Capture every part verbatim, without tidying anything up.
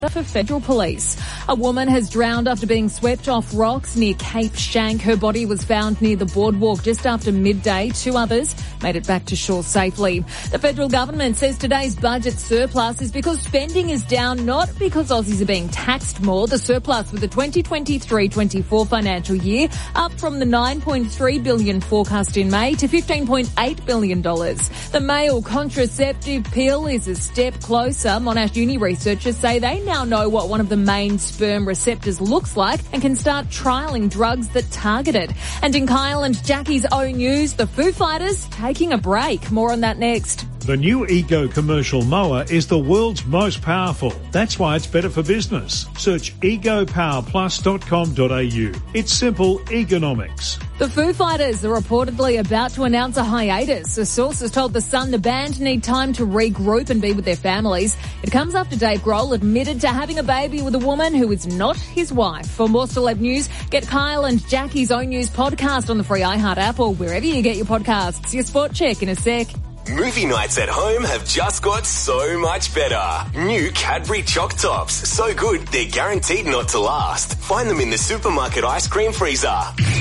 For federal police. A woman has drowned after being swept off rocks near Cape Shank. Her body was found near the boardwalk just after midday. Two others made it back to shore safely. The federal government says today's budget surplus is because spending is down, not because Aussies are being taxed more. The surplus for the twenty twenty-three twenty-four financial year up from the nine point three billion dollars forecast in May to fifteen point eight billion dollars. The male contraceptive pill is a step closer. Monash Uni researchers say they now now know what one of the main sperm receptors looks like and can start trialling drugs that target it. And in Kyle and Jackie's own news, the Foo Fighters taking a break. More on that next. The new Ego commercial mower is the world's most powerful. That's why it's better for business. Search ego power plus dot com dot a u. It's simple economics. The Foo Fighters are reportedly about to announce a hiatus. A source has told The Sun the band need time to regroup and be with their families. It comes after Dave Grohl admitted to having a baby with a woman who is not his wife. For more celeb news, get Kyle and Jackie's own news podcast on the free iHeart app or wherever you get your podcasts. Your sport check in a sec. Movie nights at home have just got so much better. New Cadbury Choc Tops. So good, they're guaranteed not to last. Find them in the supermarket ice cream freezer.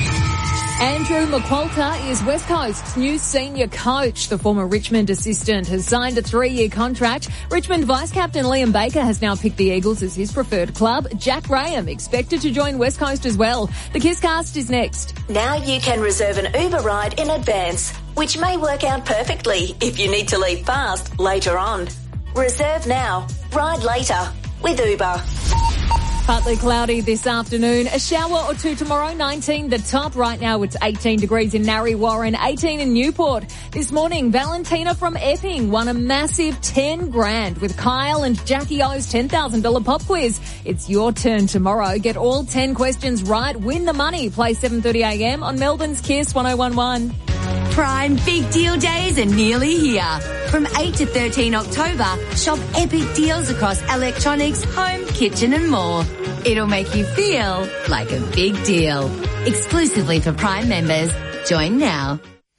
Andrew McQualter is West Coast's new senior coach. The former Richmond assistant has signed a three-year contract. Richmond vice-captain Liam Baker has now picked the Eagles as his preferred club. Jack Graham expected to join West Coast as well. The KISScast is next. Now you can reserve an Uber ride in advance, which may work out perfectly if you need to leave fast later on. Reserve now, ride later with Uber. Partly cloudy this afternoon. A shower or two tomorrow, nineteen the top. Right now it's eighteen degrees in Narre Warren, eighteen in Newport. This morning, Valentina from Epping won a massive ten grand with Kyle and Jackie O's ten thousand dollars pop quiz. It's your turn tomorrow. Get all ten questions right. Win the money. Play seven thirty a m on Melbourne's Kiss one oh one one. Prime Big Deal Days are nearly here. From eight to thirteen October, shop epic deals across electronics, home, kitchen and more. It'll make you feel like a big deal. Exclusively for Prime members. Join now.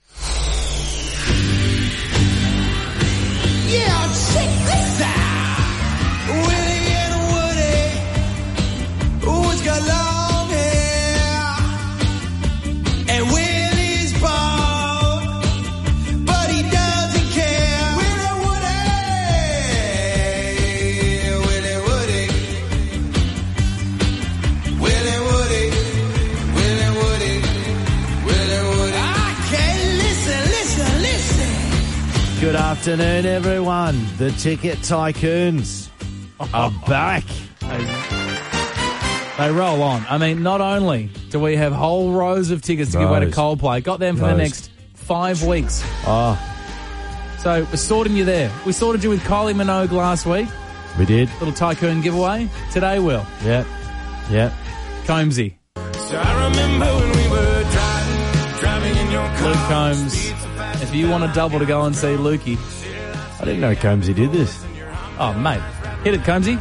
Yeah, check this out. Willie and Woody. Who's got long hair? And Willie's bald, but he doesn't care. Willie Woody. Willie Woody. Willie Woody. Willie Woody. Willie Woody. I can't listen, listen, listen. Good afternoon, everyone. The Ticket Tycoons are back. They, they roll on. I mean, not only do we have whole rows of tickets to give away to Rows. Coldplay, got them for the Rows. next five weeks. Oh, So we're sorting you there. We sorted you with Kylie Minogue last week. we did. Little tycoon giveaway. Today we'll. Yep. Yep. Combsy. So I remember when we were driving, driving in your car. Luke Combs. If you want a double to go and see Lukey. I didn't know Combsy did this. Oh, mate. Hit it, Combsy.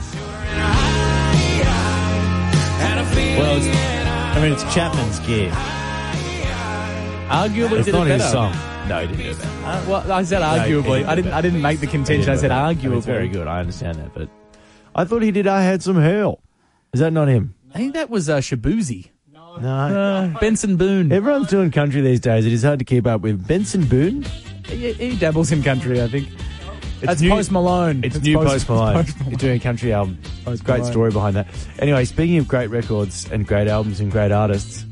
Well, it's, I mean, it's Chapman's gear. Arguably It's did not it his better. song. No, he didn't do that. Uh, well, I said No, he arguably. didn't I do didn't. that. I didn't make the He contention. didn't I do said that. I mean, arguably. it's very good. I understand that, but I thought he did I Had Some Hurl. Is that not him? I think that was uh, Shabuzi. No. Uh, Benson Boone. Everyone's doing country these days. It is hard to keep up with. Benson Boone? He, he dabbles in country, I think. That's new- Post Malone. It's new Post Malone. Post Malone. He's doing a country album. Post Great Malone. story behind that. Anyway, speaking of great records and great albums and great artists,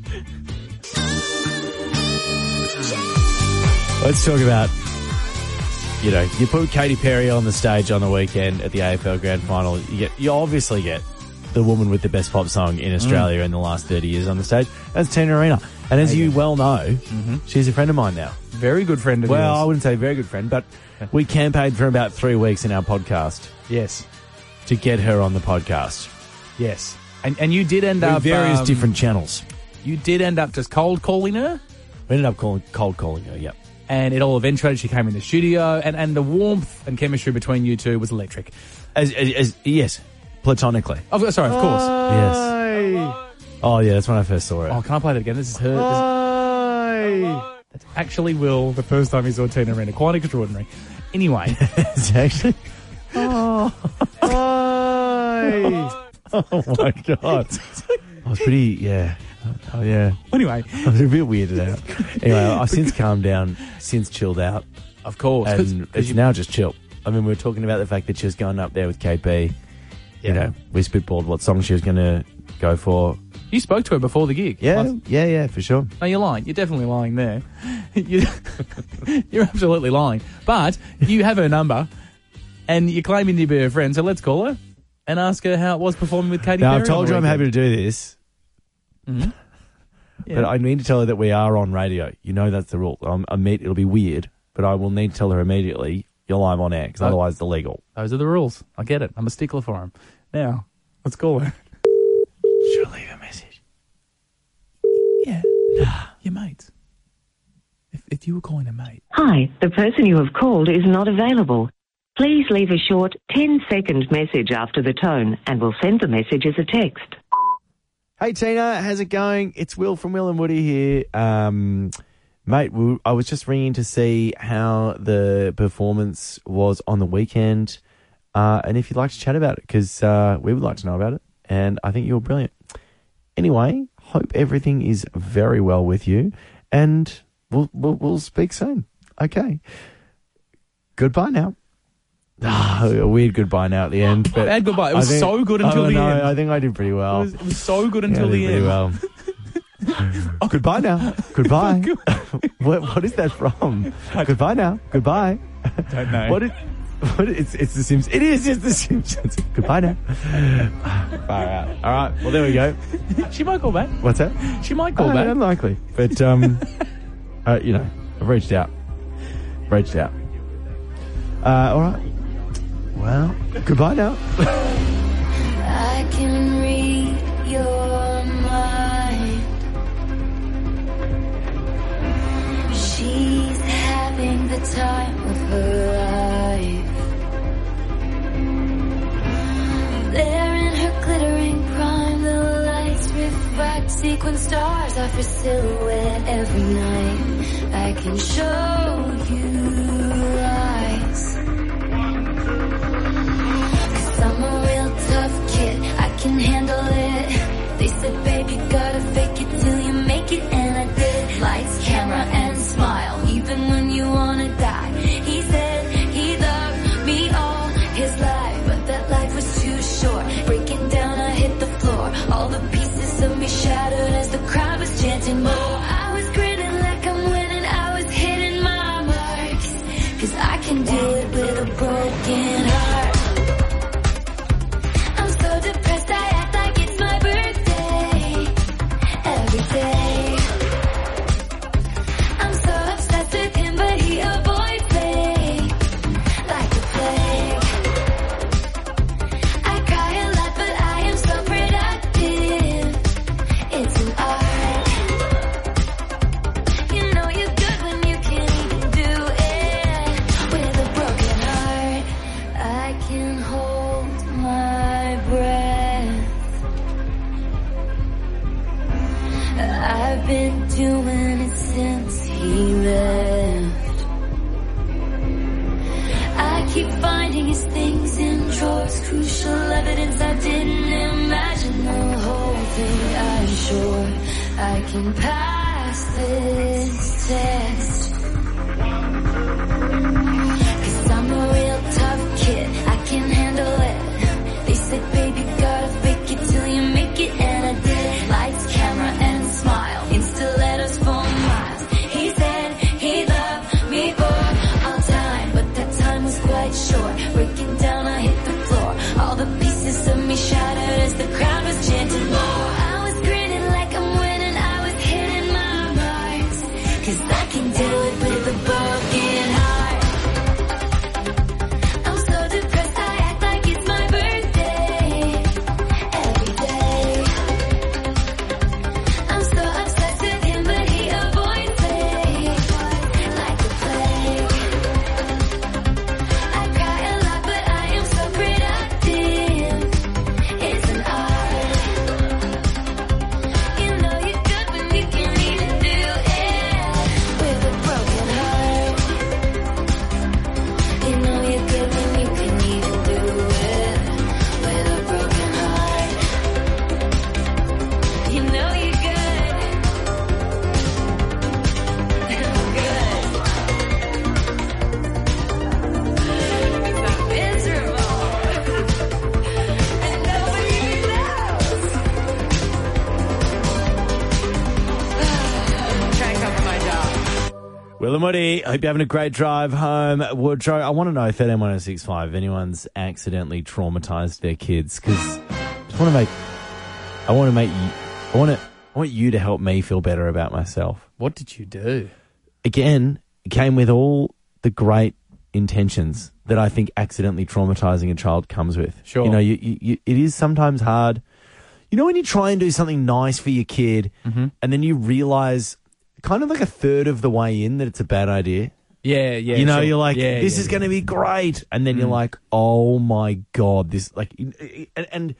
let's talk about, you know, you put Katy Perry on the stage on the weekend at the A F L Grand Final, you get, you obviously get the woman with the best pop song in Australia mm. in the last thirty years on the stage. That's Tina Arena. And as you well know, mm-hmm. she's a friend of mine now. Very good friend of Well, yours. I wouldn't say very good friend, but we campaigned for about three weeks in our podcast Yes. to get her on the podcast. Yes. And and you did end With up... various um, different channels. You did end up just cold calling her, We ended up calling, cold calling her, yep. and it all eventuated. She came in the studio, and, and the warmth and chemistry between you two was electric. As, as, as yes, platonically. Oh, sorry, of course. Yes. Oh, yeah, that's when I first saw it. Oh, can I play that again? This is her. This is, that's actually Will, the first time he saw Tina Arena. Quite extraordinary. Anyway. It's actually... Oh. Hi. Oh, my God. I was pretty, yeah. Oh, yeah. Anyway. I was a bit weirded out. Anyway, I've since calmed down, since chilled out. Of course. And it's you, now just chill. I mean, we were talking about the fact that she was going up there with K P. You know, we spitballed what song she was going to go for. You spoke to her before the gig. Yeah, Last... yeah, yeah, for sure. No, you're lying. You're definitely lying there. you, you're absolutely lying. But you have her number, and you're claiming to be her friend, so let's call her and ask her how it was performing with Katy now, Perry. I've told you I'm happy to do this, mm-hmm. yeah. but I need to tell her that we are on radio. You know that's the rule. I'm, I'm, it'll be weird, but I will need to tell her immediately you're live on air, because oh. otherwise it's illegal. Those are the rules. I get it. I'm a stickler for them. Now, let's call her. Should I leave a message? Yeah. Nah. Your mates. If, if you were calling a mate. Hi, the person you have called is not available. Please leave a short ten-second message after the tone, and we'll send the message as a text. Hey, Tina, how's it going? It's Will from Will and Woody here. Um, mate, we, I was just ringing to see how the performance was on the weekend, uh, and if you'd like to chat about it, because uh, we would like to know about it, and I think you were brilliant. Anyway, hope everything is very well with you, and we'll we'll, we'll speak soon. Okay. Goodbye now. Ah, a weird goodbye now at the end. But bad goodbye. It was think, so good until oh, the no, end. I think I did pretty well. It was, it was so good until yeah, the I did end. Pretty well. Oh, goodbye now. Goodbye. what what is that from? Goodbye now. Goodbye. Don't know. What is? What is it's it's the Simpsons. It is just the Simpsons. Goodbye now. Far out. All right. Well, there we go. She might call back. What's that? She might call oh, back. Unlikely, but um, uh, you know, I've reached out. Reached out. Uh, all right. Well, goodbye now. I can read your mind. She's having the time of her life. There in her glittering prime, the lights refract sequin stars off her silhouette every night. I can show you lies. I'm a real tough kid, I can handle it. They said, baby, gotta fake it till you make it, and I did. Lights, camera, and smile, even when you wanna die. He said he loved me all his life, but that life was too short. Breaking down, I hit the floor. All the pieces of me shattered as the crowd was chanting more. I was grinning like I'm winning, I was hitting my marks, 'cause I can do it with a broken heart. Depressed, I act like it's my birthday every day. I'm so obsessed with him, but he avoids me like the plague. I cry a lot, but I am so productive. It's an art. You know you're good when you can even do it with a broken heart. I can hold my breath. I've been doing it since he left. I keep finding his things in drawers, crucial evidence I didn't imagine the whole thing. I'm sure I can pass this test, 'cause I'm a real tough kid, I can handle it. They said, baby, gotta fake it till you make it, and I did. Lights, camera, and smile, in stilettos for miles. He said he loved me for all time, but that time was quite short. Breaking down, I hit the floor. All the pieces of me shattered as the crowd was chanting more. I was grinning like I'm winning, I was hitting my marks, 'cause I can do it with a broken heart. I'm so depressed, I act like it's my birthday Will and Woody, hope you're having a great drive home. Woodrow, I want to know, one three one oh six five, if anyone's accidentally traumatized their kids, because I just want to make, I want to make you, I want to, I want you to help me feel better about myself. What did you do? Again, it came with all the great intentions that I think accidentally traumatizing a child comes with. Sure. You know, you, you, you, it is sometimes hard. You know when you try and do something nice for your kid Mm-hmm. and then you realize kind of like a third of the way in that it's a bad idea? Yeah, yeah. You know, sure. you're like, Yeah, this yeah, is yeah. going to be great. And then Mm. you're like, oh my God, this, like, and, and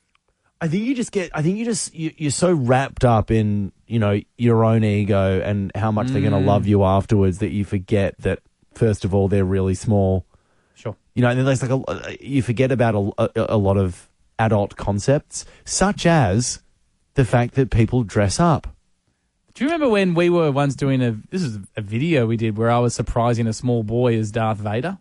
I think you just get, I think you just, you, you're so wrapped up in, you know, your own ego and how much they're going to Mm. love you afterwards that you forget that, first of all, they're really small. Sure. You know, and then there's like a, you forget about a, a, a lot of adult concepts, such as the fact that people dress up. Do you remember when we were once doing a, this is a video we did where I was surprising a small boy as Darth Vader?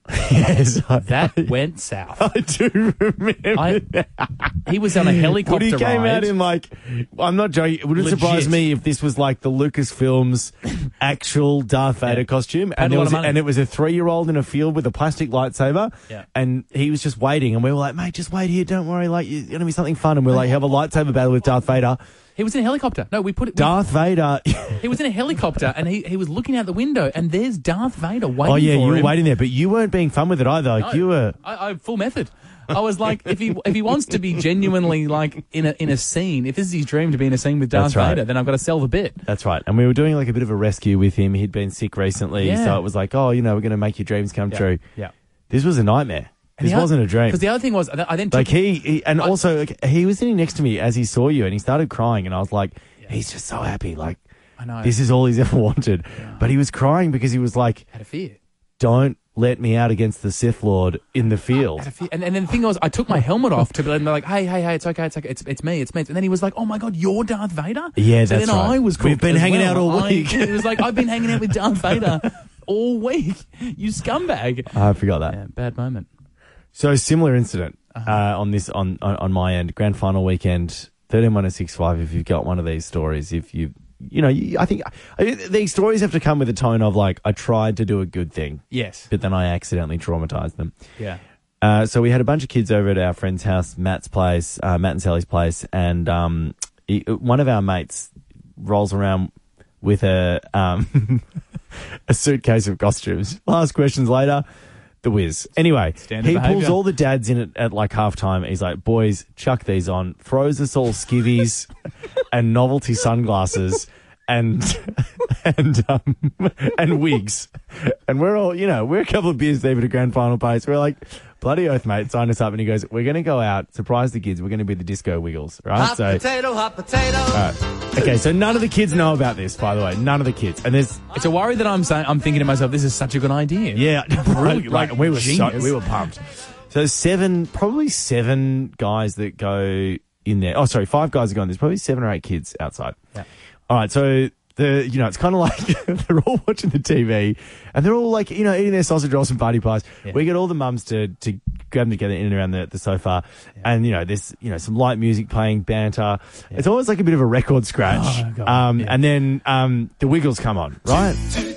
Yes. That went south. I do remember I- that. He was on a helicopter When he came ride. out in like, I'm not joking, it wouldn't Legit. surprise me if this was like the Lucasfilms actual Darth Vader Yeah. costume. Paid And, a there lot was, of money. and it was a three-year-old in a field with a plastic lightsaber. Yeah. And he was just waiting. And we were like, mate, just wait here. Don't worry. Like, it's going to be something fun. And we're like, have a lightsaber battle with Darth Vader. He was in a helicopter. No, we put it. we- Darth Vader. He was in a helicopter and he, he was looking out the window and there's Darth Vader waiting Oh, yeah, for you were him. waiting there. But you weren't being fun with it either. Like, No, you were. I, I full method. I was like, if he if he wants to be genuinely like in a in a scene, if this is his dream to be in a scene with Darth That's right. Vader, then I've got to sell the bit. That's right. And we were doing like a bit of a rescue with him. He'd been sick recently. Yeah. So it was like, oh, you know, we're going to make your dreams come Yeah. true. Yeah. This was a nightmare. This wasn't a dream. Because the other thing was, I then took Like he, he and I- also like, he was sitting next to me as he saw you and he started crying and I was like, he's just so happy. Like, I know. this is all he's ever wanted. But he was crying because he was like, had a fear. don't let me out against the Sith Lord in the field. Had a fear. And, and then the thing was, I took my helmet off to be like, hey, hey, hey, it's okay, it's okay, it's, it's me, it's me. And then he was like, oh my God, you're Darth Vader? Yeah, so that's then right. I was We've cooked been as hanging well. out all I- week. It was like, I've been hanging out with Darth Vader all week. You scumbag. I forgot that. Yeah, bad moment. So similar incident uh, on this on, on on my end. Grand final weekend, thirteen one oh six five. If you've got one of these stories, if you you know, you, I think I, these stories have to come with a tone of like, I tried to do a good thing, Yes. but then I accidentally traumatized them. Yeah. Uh, so we had a bunch of kids over at our friend's house, Matt's place, uh, Matt and Sally's place, and um, he, one of our mates rolls around with a um, a suitcase of costumes. Last questions later. The whiz. Anyway, Standard he behaviour. pulls all the dads in at, at like half time. He's like, boys, chuck these on. Throws us all skivvies and novelty sunglasses and and um, and wigs. And we're all, you know, we're a couple of beers deep at a grand final pace. We're like, bloody oath, mate, sign us up. And he goes, we're going to go out, surprise the kids. We're going to be the Disco Wiggles, right? Hot so, potato, hot potato. all right. Okay, so none of the kids know about this, by the way. None of the kids. And there's It's a worry that I'm saying. I'm thinking to myself, this is such a good idea. Yeah, Brilliant, like, like we were so, genius. we were pumped. So seven, probably seven guys that go in there. Oh, sorry, five guys are going. There's probably seven or eight kids outside. Yeah. All right, so the you know it's kind of like they're all watching the T V and they're all like you know eating their sausage rolls and party pies. Yeah. We get all the mums to to grab them together in and around the, the sofa, and you know there's you know some light music playing, banter. It's almost like a bit of a record scratch. Oh, God. um, Yeah. and then um, the Wiggles come on, right?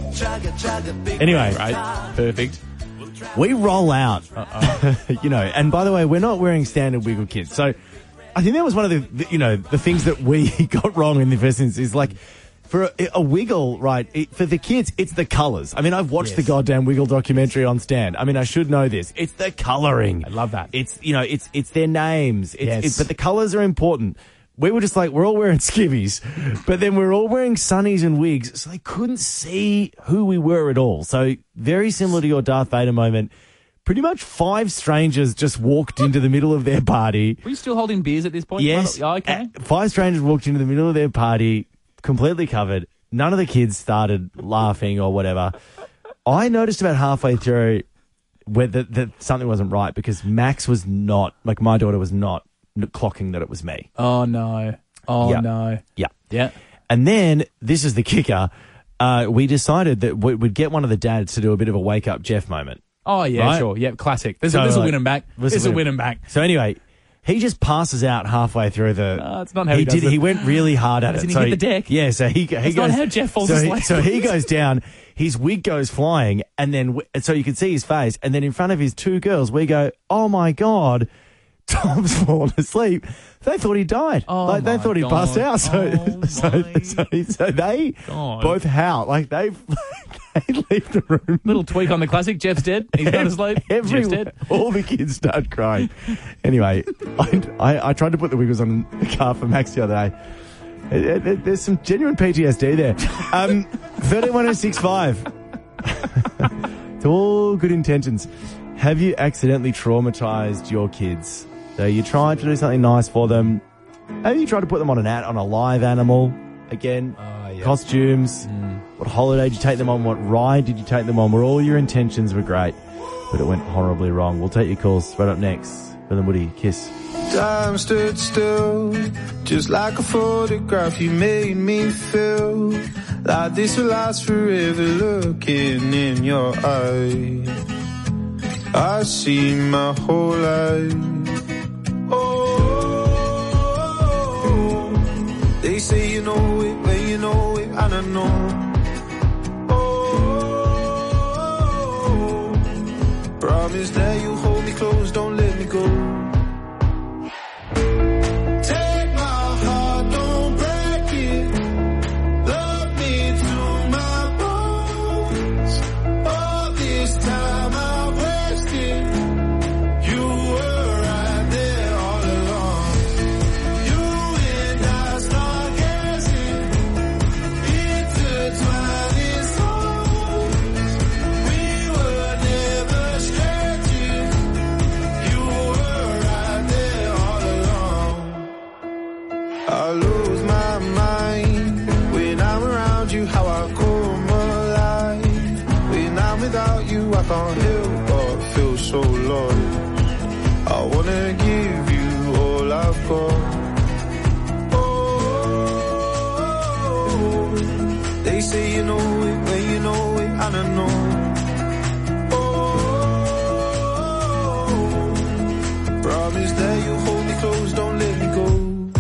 Anyway, Right. Perfect. we roll out, you know, and by the way, we're not wearing standard Wiggle kits. So I think that was one of the, the you know, the things that we got wrong in the first instance is like, for a, a Wiggle, right, it, for the kids, it's the colours. I mean, I've watched Yes. the goddamn Wiggle documentary on Stan. I mean, I should know this. It's the colouring. I love that. It's, you know, it's it's their names. It's, Yes. it's, but the colours are important. We were just like, we're all wearing skivvies, but then we're all wearing sunnies and wigs, so they couldn't see who we were at all. So very similar to your Darth Vader moment, pretty much five strangers just walked into the middle of their party. Were you still holding beers at this point? Yes. Oh, okay. Uh, Five strangers walked into the middle of their party, completely covered. None of the kids started laughing or whatever. I noticed about halfway through whether that something wasn't right because Max was not, like my daughter was not clocking that it was me. Oh, no. Oh, Yeah. no. Yeah. Yeah. And then, this is the kicker, uh, we decided that we- we'd get one of the dads to do a bit of a wake-up Jeff moment. Oh, yeah, Right? sure. Yeah, classic. This, So, this will like, win him back. this This will will win win him back. So anyway, He just passes out halfway through the. No, it's not how he does did. it. He went really hard at As it. in he so hit the deck? Yeah, so he, he That's goes. not how Jeff falls so asleep. He, so he goes down. His wig goes flying, and then w- so you can see his face, and then in front of his two girls, we go, "Oh my god, Tom's fallen asleep." They thought he died. Oh like they my thought he God. passed out. So Oh so, my so, so they God. both howl like they they leave the room. Little tweak on the classic. Jeff's dead. He's not asleep. Jeff's Every, dead. all the kids start crying. Anyway, I, I, I tried to put the wiggles on the car for Max the other day. It- it- it- there's some genuine P T S D there. Um, thirteen one oh six five. It's all good intentions. Have you accidentally traumatized your kids? So you tried to do something nice for them. Maybe you tried to put them on an ad, on a live animal. Again, costumes. What holiday did you take them on? What ride did you take them on? Where all your intentions were great, but it went horribly wrong. We'll take your calls right up next. Bill and Woody, Kiss. Time stood still, just like a photograph. You made me feel like this will last forever. Looking in your eyes, I see my whole life. Oh, they say you know it, but you know it, and I know. Oh, promise that you hold me close, don't let me go. I lose my mind when I'm around you, how I come alive. When I'm without you, I can't help but feel so lost. I wanna give you all I've got. Oh, they say you know it, but you know it, and I know. Oh, promise that you hold me close, don't let me go.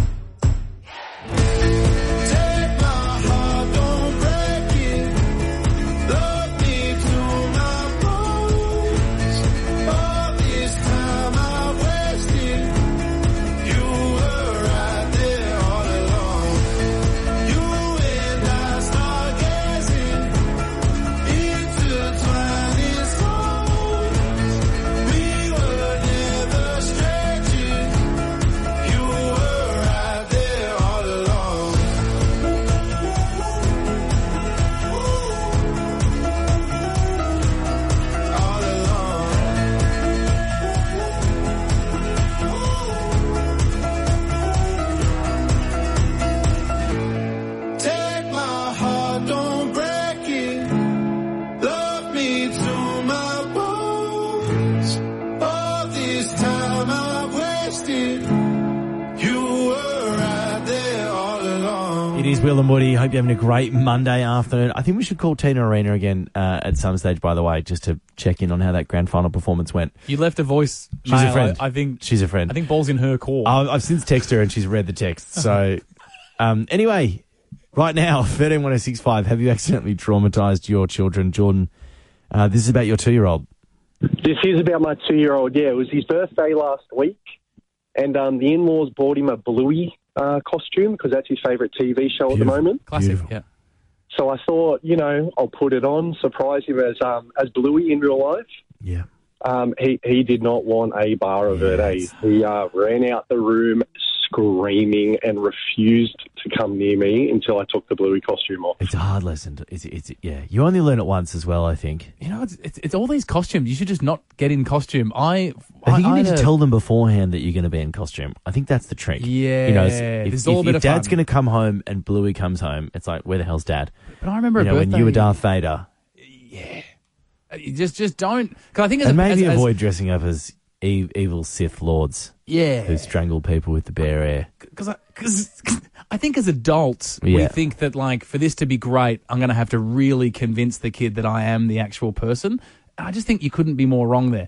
Will and Woody, hope you're having a great Monday afternoon. I think we should call Tina Arena again uh, at some stage, by the way, just to check in on how that grand final performance went. You left a voice. She's mail. a friend. I, I think she's a friend. I think ball's in her court. Uh, I've since texted her and she's read the text. So, um, anyway, right now, thirteen one oh six five. Have you accidentally traumatized your children, Jordan? Uh, this is about your two-year-old. This is about my two-year-old. Yeah, it was his birthday last week, and um, the in-laws bought him a Bluey Uh, costume because that's his favourite T V show Beautiful. At the moment. Classic, Beautiful. Yeah. So I thought, you know, I'll put it on, surprise him as um, as Bluey in real life. Yeah. Um, he he did not want a bar of yes. it. Eh? He uh, ran out the room screaming and refused to come near me until I took the Bluey costume off. It's a hard lesson. To, it's, it's, yeah, you only learn it once as well, I think. You know, it's, it's, it's all these costumes. You should just not get in costume. I I think I, you need I to tell them beforehand that you're going to be in costume. I think that's the trick. Yeah, you know, if, it's all if, a bit if of Dad's fun. going to come home and Bluey comes home, it's like, where the hell's Dad? But I remember you a know, birthday, when you were Darth Vader. Yeah, you just just don't. Cause I think, as and a, maybe as, avoid as, dressing up as e- evil Sith lords. Yeah, who strangle people with the bare air. Because I, cause I think as adults yeah. we think that like for this to be great, I'm going to have to really convince the kid that I am the actual person. I just think you couldn't be more wrong there.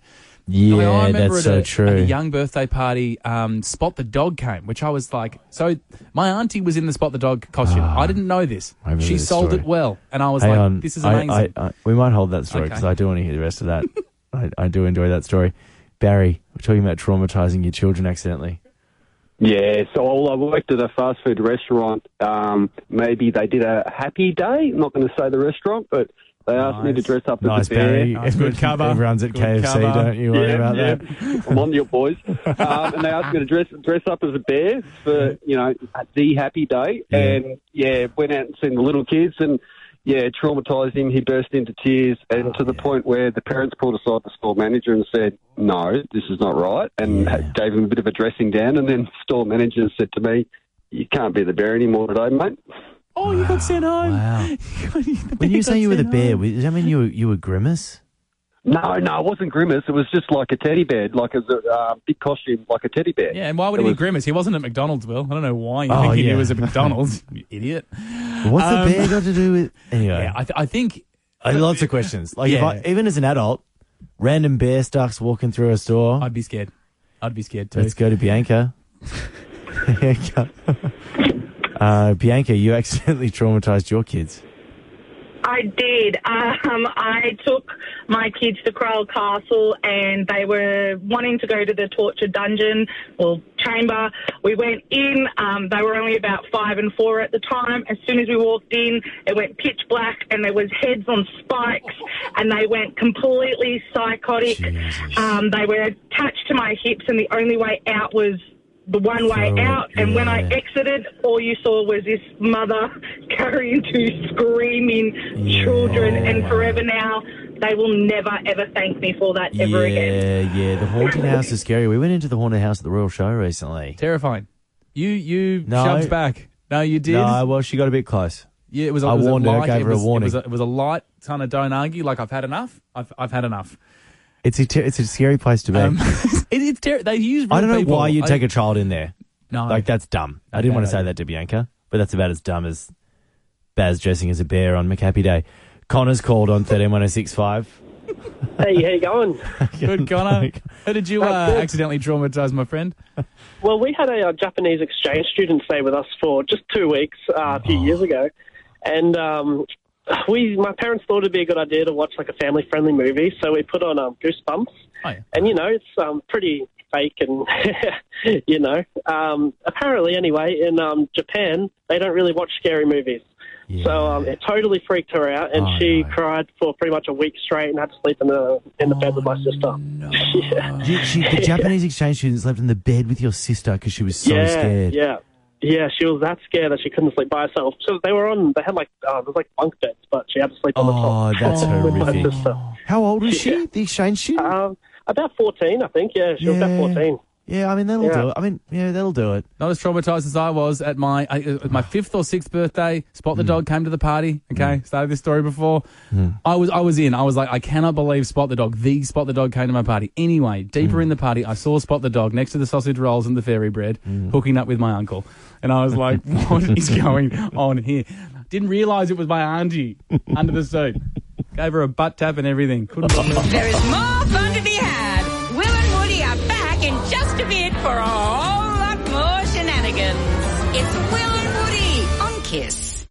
Yeah, I mean, I remember that's at so a, true. At a young birthday party, um, Spot the Dog came, which I was like, so my auntie was in the Spot the Dog costume. I didn't know this. I remember She this sold story. it well, and I was Hang like, on. this is I- amazing. I, I, we might hold that story Okay. because I do want to hear the rest of that. I, I do enjoy that story. Barry, we're talking about traumatising your children accidentally. Yeah, so I worked at a fast food restaurant. Um, maybe they did a happy day. I'm not going to say the restaurant, but they asked me to dress up Nice, as a bear. Barry. Nice, good cover. Everyone's at Good K F C, cover. don't you worry Yeah, about yeah. that. I'm on your boys. Um, and they asked me to dress dress up as a bear for, you know, the happy day. Yeah. And, yeah, went out and seen the little kids and, yeah, traumatised him. He burst into tears and Oh, to the point where the parents pulled aside the store manager and said, no, this is not right, and gave him a bit of a dressing down. And then the store manager said to me, you can't be the bear anymore today, mate. Oh, you got sent home. Wow. When you say you were the bear, does that mean you were, you were Grimace? No, no, it wasn't Grimace. It was just like a teddy bear, like a uh, big costume, like a teddy bear. Yeah, and why would It he be was- Grimace? He wasn't at McDonald's, Will. I don't know why you Oh, think he yeah. was at McDonald's, you idiot. What's Um, the bear got to do with... Anyway. Yeah, I, th- I think... I lots of questions. Like, if Yeah. I, even as an adult, random bear starts walking through a store. I'd be scared. I'd be scared too. Let's go to Bianca. Bianca. uh, Bianca, you accidentally traumatised your kids. I did. Um, I took my kids to Crowell Castle and they were wanting to go to the torture dungeon or chamber. We went in. Um, they were only about five and four at the time. As soon as we walked in, it went pitch black and there was heads on spikes and they went completely psychotic. Um, they were attached to my hips and the only way out was the one way Throw it, out, and when I yeah. exited, all you saw was this mother carrying two screaming children, and forever now, they will never, ever thank me for that ever again. Yeah, yeah. The haunted house is scary. We went into the haunted house at the Royal Show recently. Terrifying. You you No. shoved back. No, you did. No, well, she got a bit close. Yeah, it was. A, I it was warned a her, light, gave it her a was, warning. It was a, it was a light kind of don't argue. Like I've had enough. I've I've had enough. It's a, ter- it's a scary place to be. Um, it, it's ter- they use. Real I don't know people. why you I- take a child in there. No, Like, that's dumb. I didn't bad want to say idea. that to Bianca, but that's about as dumb as Baz dressing as a bear on McHappy Day. Connor's called on thirteen one oh six five. Hey, how you going? Good, Connor. How did you uh, accidentally traumatise my friend? Well, we had a, uh Japanese exchange student stay with us for just two weeks uh, a few Oh. years ago, and um, we, my parents thought it'd be a good idea to watch like a family-friendly movie, so we put on um, Goosebumps, Oh, yeah. and you know it's um, pretty fake, and you know, um, apparently anyway, in um, Japan they don't really watch scary movies. So um, it totally freaked her out, and Oh, she no. cried for pretty much a week straight and had to sleep in the in the bed with my sister. yeah. She, she, the Japanese exchange student slept in the bed with your sister because she was so yeah, scared. Yeah, yeah, she was that scared that she couldn't sleep by herself. So they were on, they had like, uh, there was like bunk beds, but she had to sleep on the top. Oh, that's with my horrific. sister. How old was Yeah. she, the exchange student? Um, about fourteen, I think. Yeah, she was about Yeah. fourteen. Yeah, I mean, that'll Yeah. do it. I mean, yeah, that'll do it. Not as traumatised as I was at my uh, my fifth or sixth birthday. Spot the Dog came to the party. Okay, started this story before. I was I was in. I was like, I cannot believe Spot the Dog. The Spot the Dog came to my party. Anyway, deeper in the party, I saw Spot the Dog next to the sausage rolls and the fairy bread, hooking up with my uncle, and I was like, what is going on here? Didn't realise it was my auntie under the seat. Gave her a butt tap and everything. Couldn't believe it. There is more fun to be had. Will and Woody are back in just a bit for a whole lot more shenanigans. It's Will and Woody on Kiss.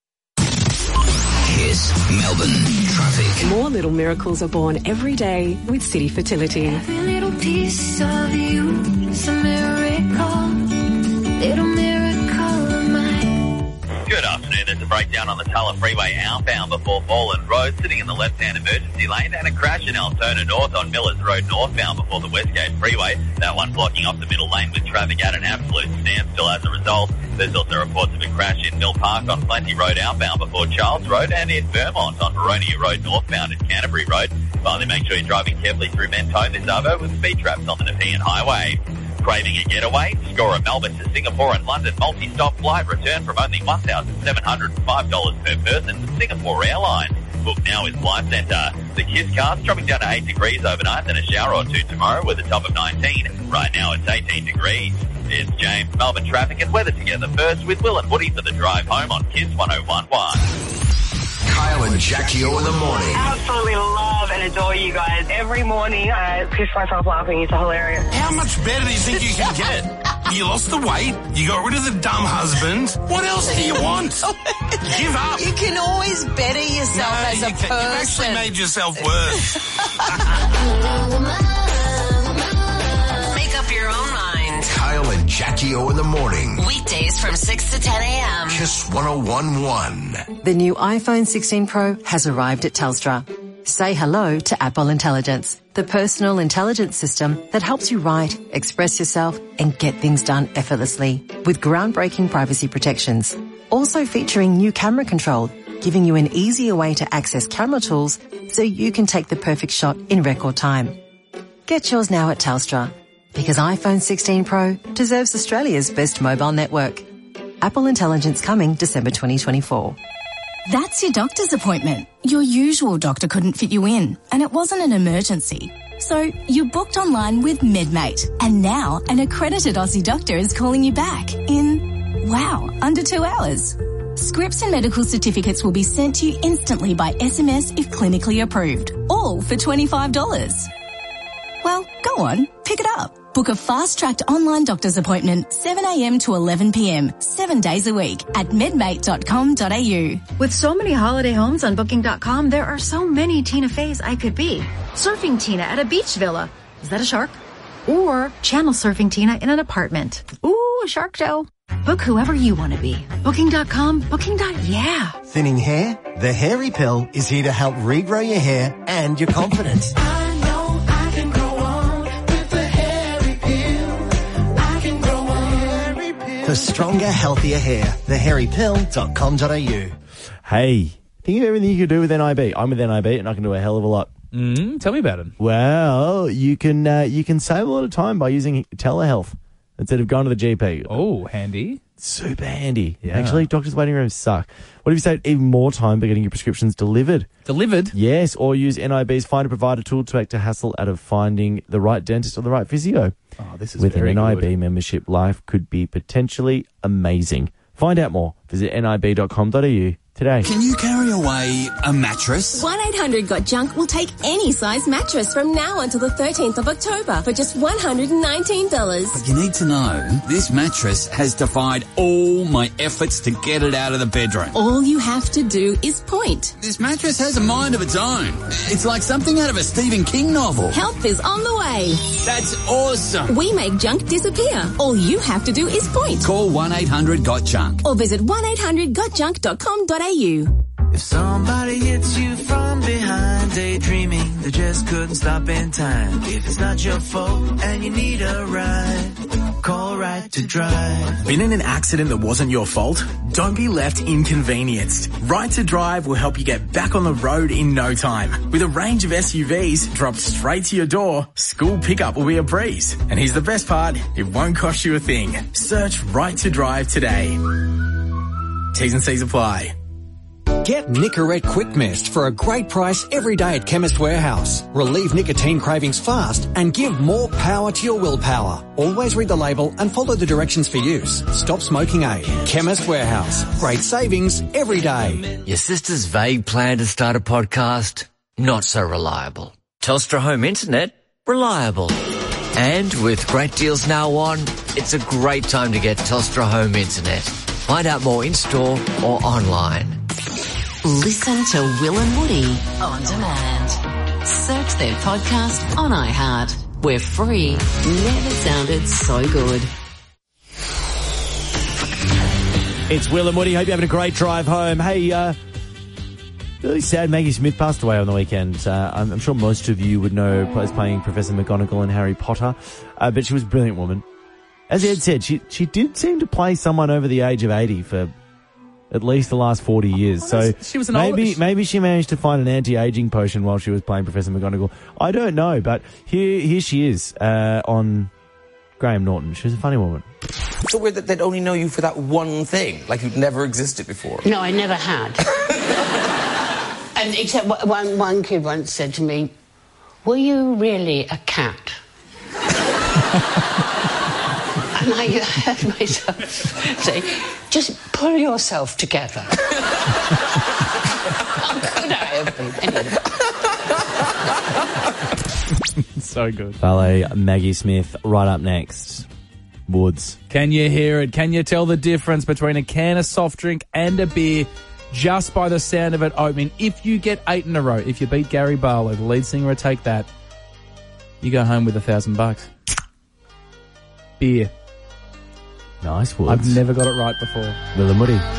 Kiss Melbourne traffic. More little miracles are born every day with City Fertility. Every little piece of you is a miracle. Little miracle of mine. Good afternoon. There's a breakdown on the Tulla Freeway outbound before Boland Road, sitting in the left-hand emergency lane, and a crash in Altona North on Millers Road northbound before the Westgate Freeway. That one blocking off the middle lane with traffic at an absolute standstill as a result. There's also reports of a crash in Mill Park on Plenty Road outbound before Charles Road, and in Vermont on Veronia Road northbound at Canterbury Road. Finally, make sure you're driving carefully through Mentone this arvo with speed traps on the Nepean Highway. Craving a getaway? Score a Melbourne to Singapore and London multi-stop flight return from only one thousand seven hundred five dollars per person with Singapore Airlines. Book now with Flight Centre. The Kiss cast dropping down to eight degrees overnight, then a shower or two tomorrow with a top of nineteen. Right now it's eighteen degrees. It's James, Melbourne traffic and weather together first with Will and Woody for the drive home on Kiss one oh one point one. Kyle and Jackie O in the morning. Absolutely love and adore you guys. Every morning I piss myself laughing. It's hilarious. How much better do you think you can get? You lost the weight, you got rid of the dumb husband. What else do you want? Give up. You can always better yourself No, as a you person. can, you've actually made yourself worse. Make up your own mind. Kyle and Jackie O in the morning. Weekdays from six to ten a.m. Kiss one oh one point one. The new iPhone sixteen Pro has arrived at Telstra. Say hello to Apple Intelligence, the personal intelligence system that helps you write, express yourself, and get things done effortlessly with groundbreaking privacy protections. Also featuring new camera control, giving you an easier way to access camera tools so you can take the perfect shot in record time. Get yours now at Telstra, because iPhone sixteen Pro deserves Australia's best mobile network. Apple Intelligence coming December twenty twenty-four. That's your doctor's appointment. Your usual doctor couldn't fit you in, and it wasn't an emergency. So you booked online with MedMate, and now an accredited Aussie doctor is calling you back in, wow, under two hours. Scripts and medical certificates will be sent to you instantly by S M S if clinically approved, all for twenty-five dollars. Well, go on, pick it up. Book a fast-tracked online doctor's appointment seven a.m. to eleven p.m, seven days a week at medmate dot com dot a u. With so many holiday homes on booking dot com, there are so many Tina Feys I could be. Surfing Tina at a beach villa. Is that a shark? Or channel surfing Tina in an apartment. Ooh, a shark show. Book whoever you want to be. booking dot com, booking. Yeah. Thinning hair? The Hairy Pill is here to help regrow your hair and your confidence. For stronger, healthier hair, the hairy pill dot com dot a u. Hey, think of everything you could do with N I B. I'm with N I B and I can do a hell of a lot. Mm, tell me about it. Well, you can uh, you can save a lot of time by using telehealth instead of going to the G P. Oh, handy. Super handy. Yeah. Actually, doctors' waiting rooms suck. What if you saved even more time by getting your prescriptions delivered? Delivered? Yes, or use N I B's Find a Provider tool to take the hassle out of finding the right dentist or the right physio. Oh, this is With very an N I B good. membership, life could be potentially amazing. Find out more. Visit N I B dot com dot a u today. Can you carry away a mattress? one eight hundred got junk will take any size mattress from now until the thirteenth of October for just one hundred nineteen dollars. But you need to know, this mattress has defied all my efforts to get it out of the bedroom. All you have to do is point. This mattress has a mind of its own. It's like something out of a Stephen King novel. Help is on the way. That's awesome. We make junk disappear. All you have to do is point. Call one eight hundred got junk. Or visit one eight hundred got junk dot com dot a u. If somebody hits you from behind, daydreaming, they just couldn't stop in time. If it's not your fault and you need a ride, call Right to Drive. Been in an accident that wasn't your fault? Don't be left inconvenienced. Right to Drive will help you get back on the road in no time. With a range of S U Vs dropped straight to your door, school pickup will be a breeze. And here's the best part, it won't cost you a thing. Search Right to Drive today. T's and C's apply. Get Nicorette Quick Mist for a great price every day at Chemist Warehouse. Relieve nicotine cravings fast and give more power to your willpower. Always read the label and follow the directions for use. Stop smoking aid. Chemist Warehouse. Great savings every day. Your sister's vague plan to start a podcast? Not so reliable. Telstra Home Internet? Reliable. And with great deals now on, it's a great time to get Telstra Home Internet. Find out more in-store or online. Listen to Will and Woody on demand. Search their podcast on iHeart. We're free. Never sounded so good. It's Will and Woody. Hope you're having a great drive home. Hey, uh, really sad Maggie Smith passed away on the weekend. Uh, I'm, I'm sure most of you would know was playing Professor McGonagall in Harry Potter, uh, but she was a brilliant woman. As Ed said, she she did seem to play someone over the age of eighty for at least the last forty years. So she was an maybe old- maybe she managed to find an anti-aging potion while she was playing Professor McGonagall. I don't know, but here here she is uh, on Graham Norton. She was a funny woman. So weird that they'd only know you for that one thing, like you'd never existed before. No, I never had. And except one, one kid once said to me, "Were you really a cat?" And And I heard myself say, just pull yourself together. How could I have been? Anyway. So good. Ballet Maggie Smith right up next. Woods. Can you hear it? Can you tell the difference between a can of soft drink and a beer just by the sound of it opening? If you get eight in a row, if you beat Gary Barlow, the lead singer of Take That, you go home with a thousand bucks. Beer. Nice, Woods. I've never got it right before. Will and Woody.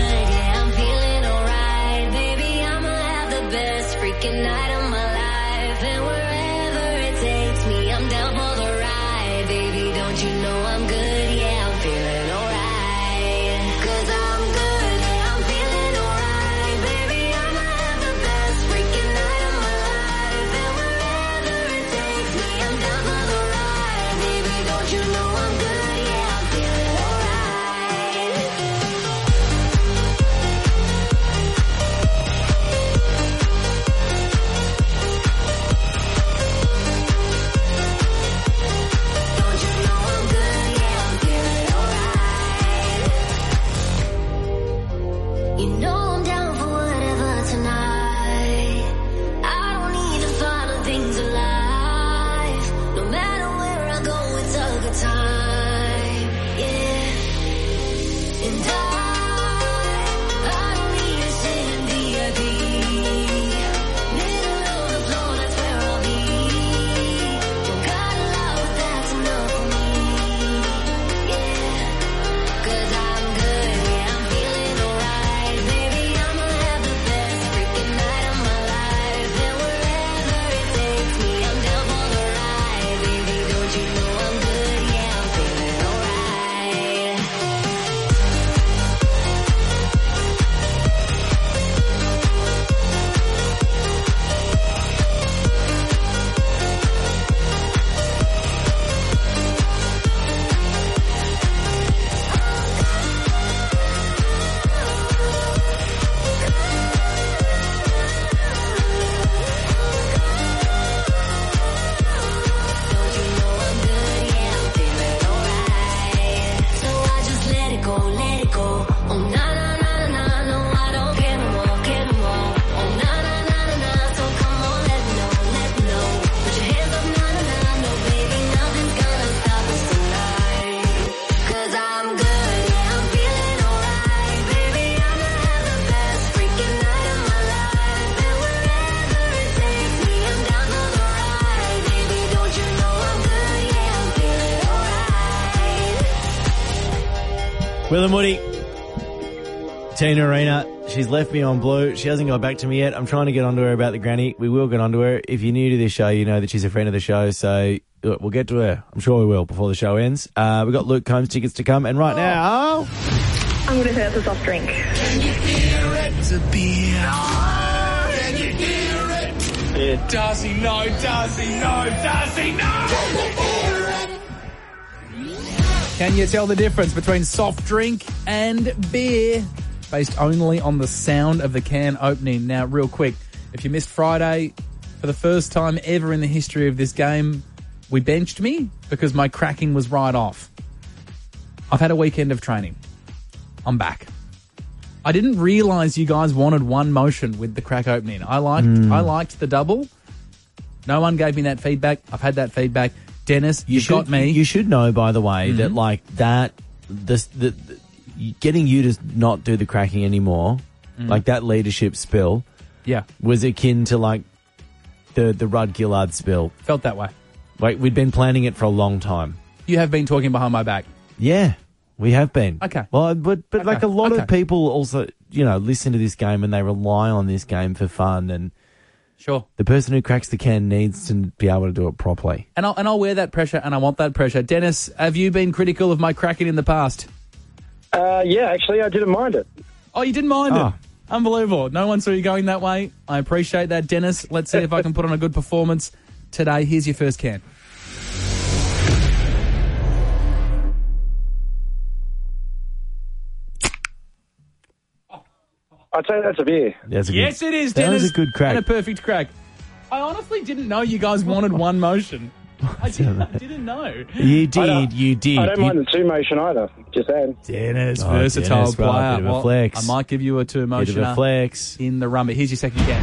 Will and Woody. Tina Arena, she's left me on blue. She hasn't got back to me yet. I'm trying to get onto her about the granny. We will get onto her. If you're new to this show, you know that she's a friend of the show, so we'll get to her. I'm sure we will before the show ends. Uh, we've got Luke Combs tickets to come, and right now... I'm going to say it's a soft drink. Can you hear it? It's a beer. No! Can you hear it? Yeah. Darcy, no, Darcy, no, Darcy, no! Can you hear it? Can you tell the difference between soft drink and beer? Based only on the sound of the can opening. Now, real quick, if you missed Friday, for the first time ever in the history of this game, we benched me because my cracking was right off. I've had a weekend of training. I'm back. I didn't realise you guys wanted one motion with the crack opening. I liked, mm. I liked the double. No one gave me that feedback. I've had that feedback. Dennis, you should, got me. You should know, by the way, mm-hmm. that like that, this, the, the, getting you to not do the cracking anymore, mm. like that leadership spill, yeah, was akin to like the the Rudd Gillard spill. Felt that way. Like we'd been planning it for a long time. You have been talking behind my back. Yeah, we have been. Okay. Well, but but okay. like a lot okay. of people also, you know, listen to this game and they rely on this game for fun and. Sure. The person who cracks the can needs to be able to do it properly. And I'll, and I'll wear that pressure, and I want that pressure. Dennis, have you been critical of my cracking in the past? Uh, yeah, actually, I didn't mind it. Oh, you didn't mind oh. it? Unbelievable. No one saw you going that way. I appreciate that, Dennis. Let's see if I can put on a good performance today. Here's your first can. I'd say that's a beer. That's a yes, good, it is, that Dennis. That was a good crack. And a perfect crack. I honestly didn't know you guys wanted one motion. I didn't, I didn't know. You I did, don't- you did. I don't You- mind the two motion either. Just saying. Dennis, Oh, versatile Dennis, well, player. bit of a Well, flex. I might give you a two Bit of a motioner flex. in the run, but here's your second game.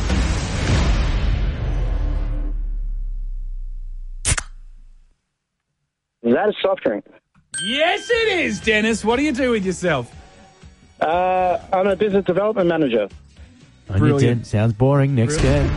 Is that a soft drink? Yes, it is, Dennis. What do you do with yourself? Uh, I'm a business development manager. On your Brilliant. ten. Sounds boring. Next game.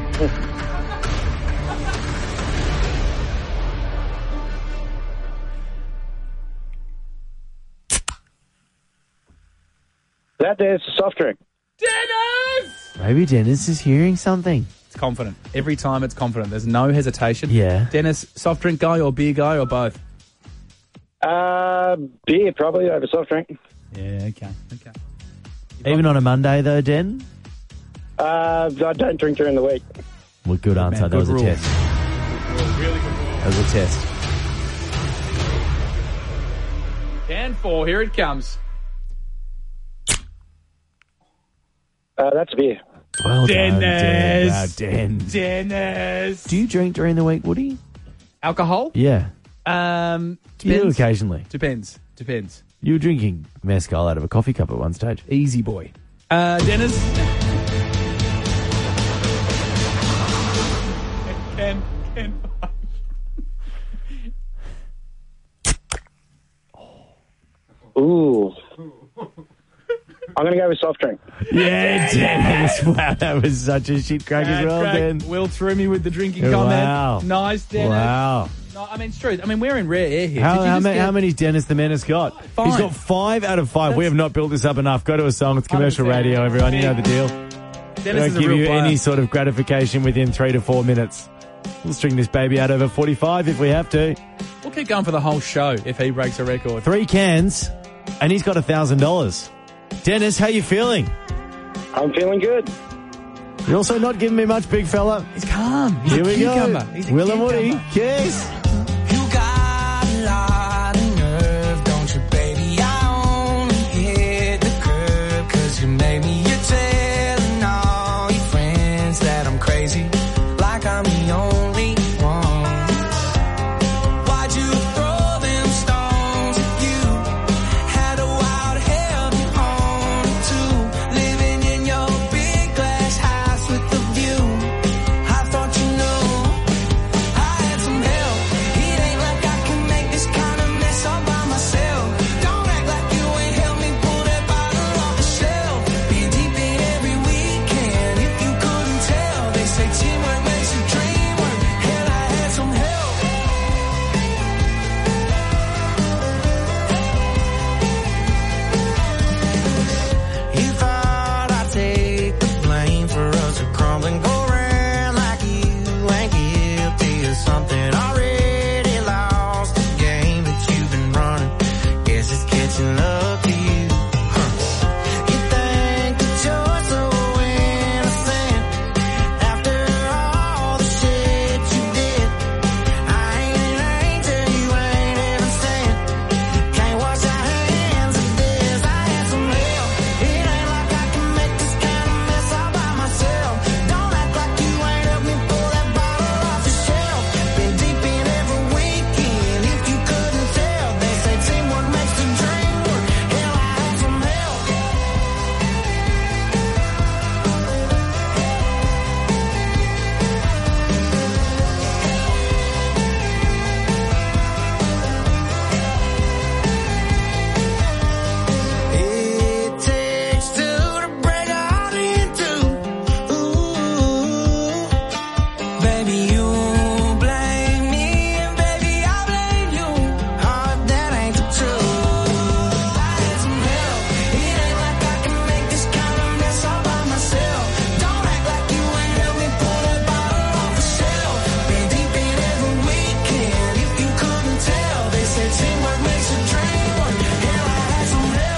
That there's a soft drink. Dennis! Maybe Dennis is hearing something. It's confident. Every time it's confident. There's no hesitation. Yeah. Dennis, soft drink guy or beer guy or both? Uh, beer probably over soft drink. Yeah, okay. Okay. Even on a Monday, though, Den? Uh, I don't drink during the week. Well, good answer. man, that was good a rule. test. Really good rule. That was a test. Can four, here it comes. Uh, that's a beer. Well done, Den. Dennis. Wow, Den. Dennis. Do you drink during the week, Woody? Alcohol? Yeah. Um, You do depends. occasionally. Depends. Depends. You were drinking mezcal out of a coffee cup at one stage. Easy boy. Uh, Dennis. Ken, Ken. Ooh. I'm going to go with soft drink. Yeah, Dennis. Wow, that was such a shit crack as Bad well, crack. Den. Will threw me with the drinking Wow. comment. Nice, Dennis. Wow. No, I mean, it's true. I mean, we're in rare air here. How, Did you how, just many, get- how many's Dennis the Menace got? Five. He's got five out of five. We That's- have not built this up enough. Go to a song. It's commercial one hundred percent. radio, everyone. You know the deal. Dennis We is don't a give real you player. any sort of gratification within three to four minutes. We'll string this baby out over forty-five if we have to. We'll keep going for the whole show if he breaks a record. Three cans, and he's got one thousand dollars. Dennis, how you feeling? I'm feeling good. You're also not giving me much, big fella. He's calm. He's Here a we cucumber. go. He's a Will and Woody. cucumber. Yes. You got a lot of nerve, don't you, baby? I only hit the curb 'cause you made me. You're telling all your friends that I'm crazy, like I'm the only one. Why'd you throw them stones at you? Had a wild hell you on it too. Living in your big glass house with the view. I thought you knew I had some help. It ain't like I can make this kind of mess all by myself. Don't act like you ain't helped me pull that bottle off the shelf. Been deep in every weekend. If you couldn't tell, they say teamwork makes the dream work. Hell, I had some help. You thought I'd take the blame for us to crumble and go around like you ain't guilty of something. Already lost the game that you've been running. Guess it's catching up to you. Huh. You think that you're so innocent after all the shit you did. I ain't an angel, you ain't ever sent. Can't wash your hands of this. I had some help. It ain't like I can make this kind of mess all by myself. Don't act like you ain't helped me pull that bottle off the shelf. Been deep in every weekend. If you couldn't tell, they say teamwork makes the dream work. Hell, I had some help. It takes two to break a heart in two. Ooh, baby, you blame me, and baby, I blame you. Oh, that ain't the truth. I had some help. It ain't like I can make this kind of mess all by myself. Don't act like you ain't helped me pull that bottle off the shelf. Been deep in every weekend. If you couldn't tell, they say teamwork makes a dream work. Hell, I had some help.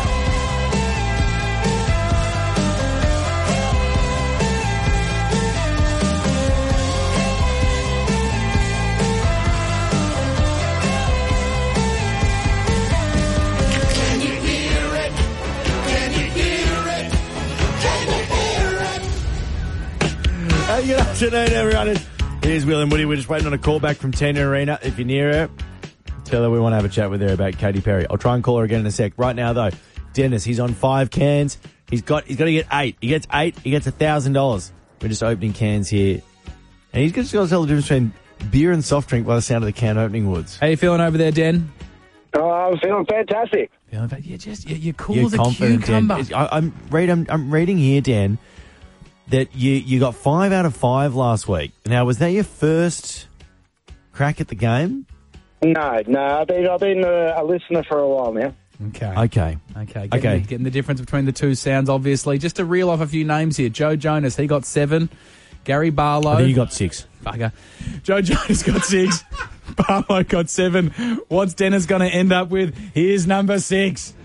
Can you hear it? Can you hear it? Can you hear it? Hey, good afternoon, everyone. It's Here's Will and Woody. We're just waiting on a call back from Tina Arena. If you're near her, tell her we want to have a chat with her about Katy Perry. I'll try and call her again in a sec. Right now, though, Dennis, he's on five cans. He's got he's got to get eight. He gets eight, he gets one thousand dollars. We're just opening cans here. And he's just got to tell the difference between beer and soft drink by the sound of the can opening, Woods. How you feeling over there, Den? Oh, I'm feeling fantastic. Feeling fa- you're just you're, you're cool You're as a confident, cucumber. Dan. I, I'm, read, I'm, I'm reading here, Dan, that you, you got five out of five last week. Now, was that your first crack at the game? No, no, I've been, I've been a, a listener for a while now. Okay. Okay. Okay. Getting, Okay. The, getting the difference between the two sounds, obviously. Just to reel off a few names here. Joe Jonas, he got seven. Gary Barlow. I think you got six. Bugger. Joe Jonas got six. Barlow got seven. What's Dennis going to end up with? Here's number six.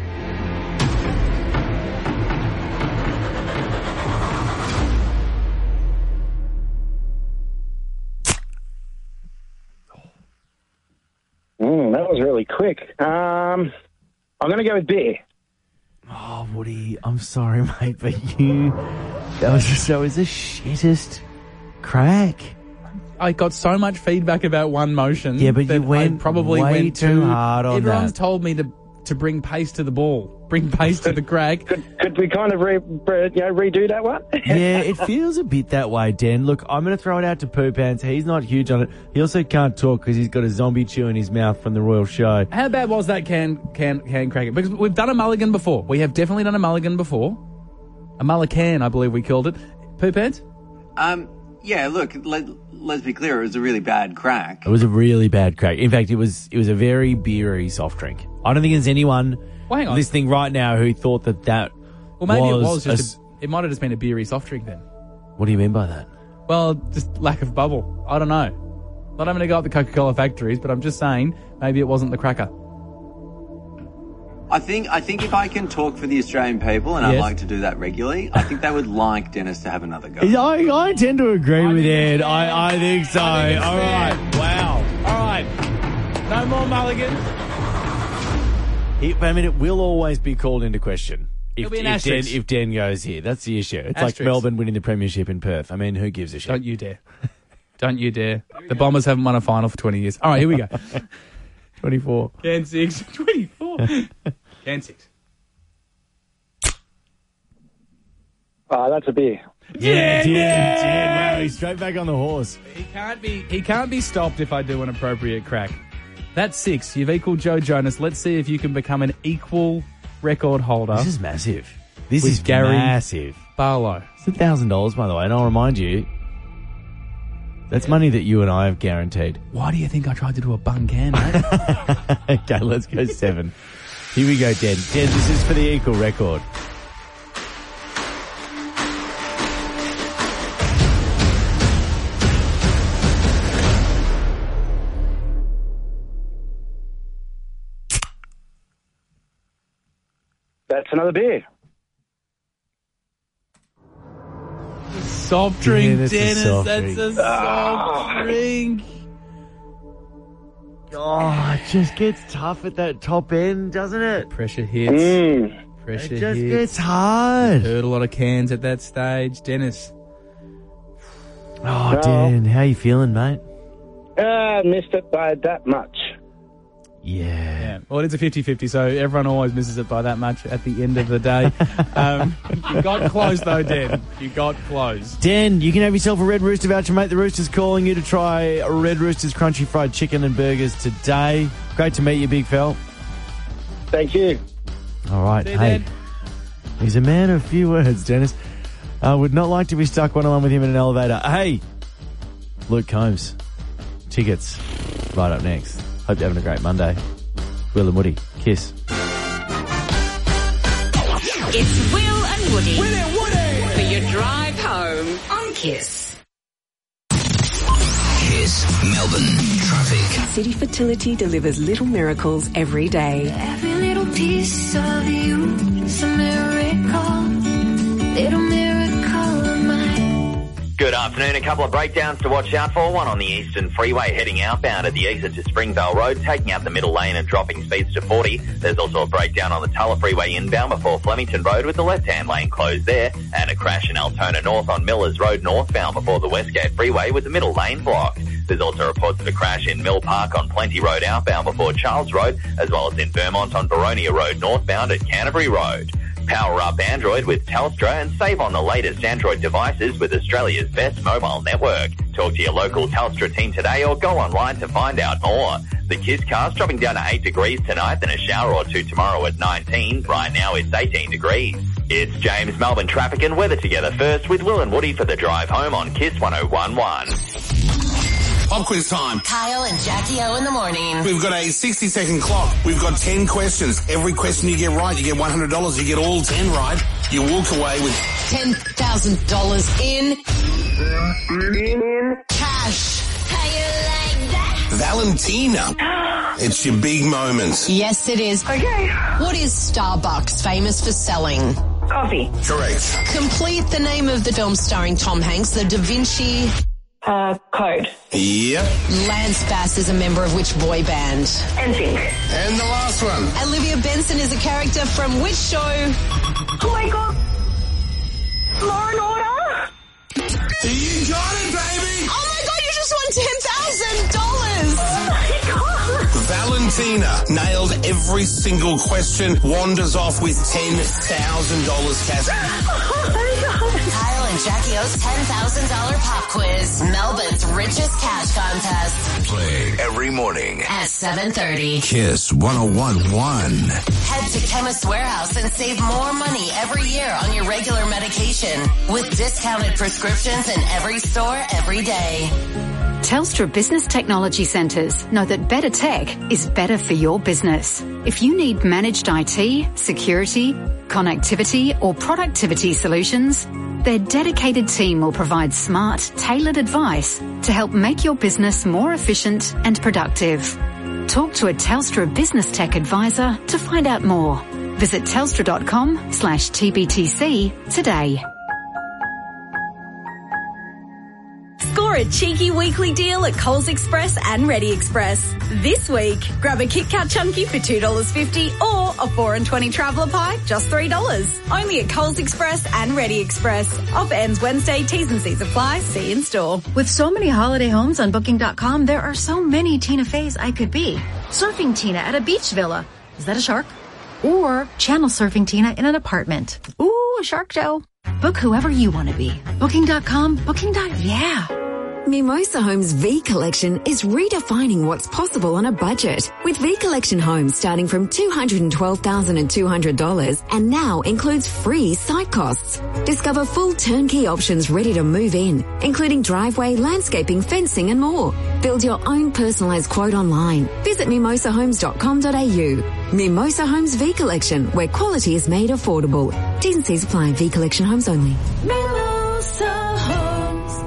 Mm, that was really quick. Um, I'm going to go with beer. Oh, Woody, I'm sorry, mate, but you... That was just, that was the shittest crack. I got so much feedback about one motion. Yeah, but you that went I probably way went too hard on Everyone's that. told me to to bring pace to the ball, bring pace to the crack. Could, could we kind of re, re, you know, redo that one? Yeah, it feels a bit that way, Dan. Look, I'm going to throw it out to Poo Pants. He's not huge on it. He also can't talk because he's got a zombie chew in his mouth from the Royal Show. How bad was that can can can crack it? Because we've done a mulligan before. We have definitely done a mulligan before. A mullican, I believe we called it. Poo Pants? Um, yeah, look, let, let's be clear, it was a really bad crack. It was a really bad crack. In fact, it was it was a very beery soft drink. I don't think there's anyone Well, hang on. listening right now who thought that that Well, maybe was it was a just, a, it might have just been a beery soft drink then. What do you mean by that? Well, just lack of bubble. I don't know. Not having to go up the Coca-Cola factories, but I'm just saying maybe it wasn't the cracker. I think I think if I can talk for the Australian people, and Yes. I'd like to do that regularly, I think they would like Dennis to have another go. I, I tend to agree with Ed. I, I think so. I think it's All fair. right. Wow. All right. No more mulligans. He, I mean, it will always be called into question. If, It'll be an if, Den, asterisk. if Den goes here, that's the issue. It's like Asterisk. Melbourne winning the premiership in Perth. I mean, who gives a shit? Don't you dare. Don't you dare. The Bombers haven't won a final for twenty years. All right, here we go. twenty-four. Can six. twenty-four. Can six. Oh, that's a beer. Yeah, Den, Den, Den. Den. Wow, he's straight back on the horse. He can't be. He can't be stopped if I do an appropriate crack. That's six. You've equaled Joe Jonas. Let's see if you can become an equal record holder. This is massive. This With is Gary massive. Barlow. It's a thousand dollars, by the way, and I'll remind you, that's money that you and I have guaranteed. Why do you think I tried to do a bung can, mate? Okay, let's go seven. Here we go, Den. Den, this is for the equal record. That's another beer. Soft drink, Yeah, that's a Dennis. soft that's drink. a soft drink. Oh, it just gets tough at that top end, doesn't it? Pressure hits. Mm. Pressure It just hits. gets hard. Heard a lot of cans at that stage. Dennis. Oh, No. Dan, how you feeling, mate? Ah, missed it by that much. Yeah. Yeah. Well, it's a fifty-fifty, so everyone always misses it by that much at the end of the day. um, you got close, though, Den. You got close. Dan, you can have yourself a Red Rooster voucher, mate. The Rooster's calling you to try Red Rooster's crunchy fried chicken and burgers today. Great to meet you, big fella. Thank you. All right, See you, hey. Dan. He's a man of few words, Dennis. I would not like to be stuck one-on-one with him in an elevator. Hey, Luke Combs. Tickets right up next. Hope you're having a great Monday. Will and Woody. Kiss. It's Will and Woody. Will and Woody! For your drive home on Kiss. Kiss Melbourne traffic. City Fertility delivers little miracles every day. Every little piece of you is a miracle. Little miracle of mine. Good Good afternoon. A couple of breakdowns to watch out for. One on the Eastern Freeway heading outbound at the exit to Springvale Road, taking out the middle lane and dropping speeds to forty. There's also a breakdown on the Tulla Freeway inbound before Flemington Road with the left-hand lane closed there, and a crash in Altona North on Millers Road northbound before the Westgate Freeway with the middle lane blocked. There's also reports of a crash in Mill Park on Plenty Road outbound before Charles Road, as well as in Vermont on Baronia Road northbound at Canterbury Road. Power up Android with Telstra and save on the latest Android devices with Australia's best mobile network. Talk to your local Telstra team today or go online to find out more. The Kiss Cast dropping down to eight degrees tonight, then a shower or two tomorrow at nineteen. Right now it's eighteen degrees. It's James Melbourne traffic and weather together first with Will and Woody for the drive home on Kiss one oh one one. Pop quiz time. Kyle and Jackie O in the morning. We've got a sixty second clock. We've got ten questions. Every question you get right, you get one hundred dollars. You get all ten right, you walk away with ten thousand dollars in... in cash. How you like that? Valentina. It's your big moment. Yes, it is. Okay. What is Starbucks famous for selling? Coffee. Correct. Complete the name of the film starring Tom Hanks, The Da Vinci... Uh, Code. Yep. Lance Bass is a member of which boy band? N Sync. And the last one. Olivia Benson is a character from which show? Oh my god. Law and Order. You got it, baby. Oh my god, you just won ten thousand dollars. Oh my god. Valentina nailed every single question, wanders off with ten thousand dollars cash. Oh my god. Kyle and Jackie O's ten thousand dollars pop quiz, Melbourne's richest cash contest. Play every morning At seven thirty. Kiss one oh one one. Head to Chemist Warehouse and save more money every year on your regular medication with discounted prescriptions in every store every day. Telstra Business Technology Centres know that better tech is better for your business. If you need managed I T, security, connectivity or productivity solutions, their dedicated team will provide smart, tailored advice to help make your business more efficient and productive. Talk to a Telstra Business Tech advisor to find out more. Visit telstra.com slash TBTC today. Score a cheeky weekly deal at Coles Express and Ready Express. This week, grab a Kit Kat Chunky for two dollars fifty or a four and twenty Traveller Pie, just three dollars. Only at Coles Express and Ready Express. Offer ends Wednesday, T's and C's apply. See in store. With so many holiday homes on Booking dot com, there are so many Tina Feys I could be. Surfing Tina at a beach villa. Is that a shark? Or channel surfing Tina in an apartment. Ooh, a shark show. Book whoever you want to be. Booking dot com, Booking. Yeah. Mimosa Homes V Collection is redefining what's possible on a budget. With V Collection homes starting from two hundred twelve thousand two hundred dollars and now includes free site costs. Discover full turnkey options ready to move in, including driveway, landscaping, fencing and more. Build your own personalised quote online. Visit mimosa homes dot com dot a u. Mimosa Homes V Collection, where quality is made affordable. T's and C's apply. V Collection homes only. Mimosa Homes.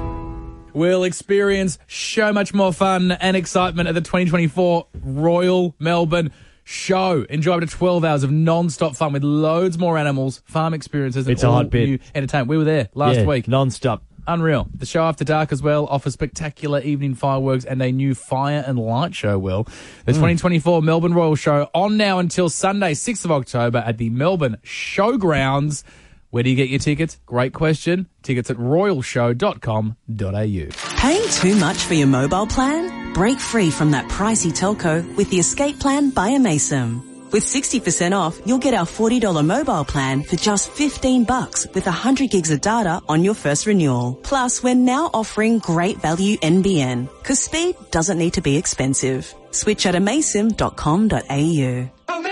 We'll experience so much more fun and excitement at the twenty twenty-four Royal Melbourne Show. Enjoy up to twelve hours of non-stop fun with loads more animals, farm experiences, and It's a all hot bit. new entertainment. We were there last Yeah, week. non-stop. Unreal. The show after dark as well offers spectacular evening fireworks and a new fire and light show, Will. The Mm. twenty twenty-four Melbourne Royal Show on now until Sunday, sixth of October at the Melbourne Showgrounds. Where do you get your tickets? Great question. Tickets at royal show dot com dot a u. Paying too much for your mobile plan? Break free from that pricey telco with the Escape Plan by Amaysim. With sixty percent off, you'll get our forty dollars mobile plan for just fifteen bucks with one hundred gigs of data on your first renewal. Plus, we're now offering great value N B N, because speed doesn't need to be expensive. Switch at amaysim dot com dot a u.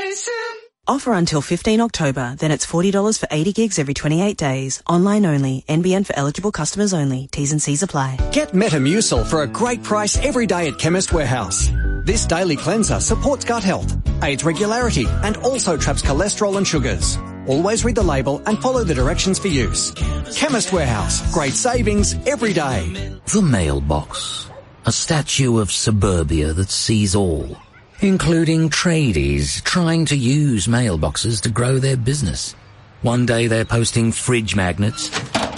Offer until fifteenth of October, then it's forty dollars for eighty gigs every twenty-eight days. Online only. N B N for eligible customers only. T's and C's apply. Get Metamucil for a great price every day at Chemist Warehouse. This daily cleanser supports gut health, aids regularity, and also traps cholesterol and sugars. Always read the label and follow the directions for use. Chemist Warehouse. Great savings every day. The mailbox. A statue of suburbia that sees all, including tradies trying to use mailboxes to grow their business. One day they're posting fridge magnets,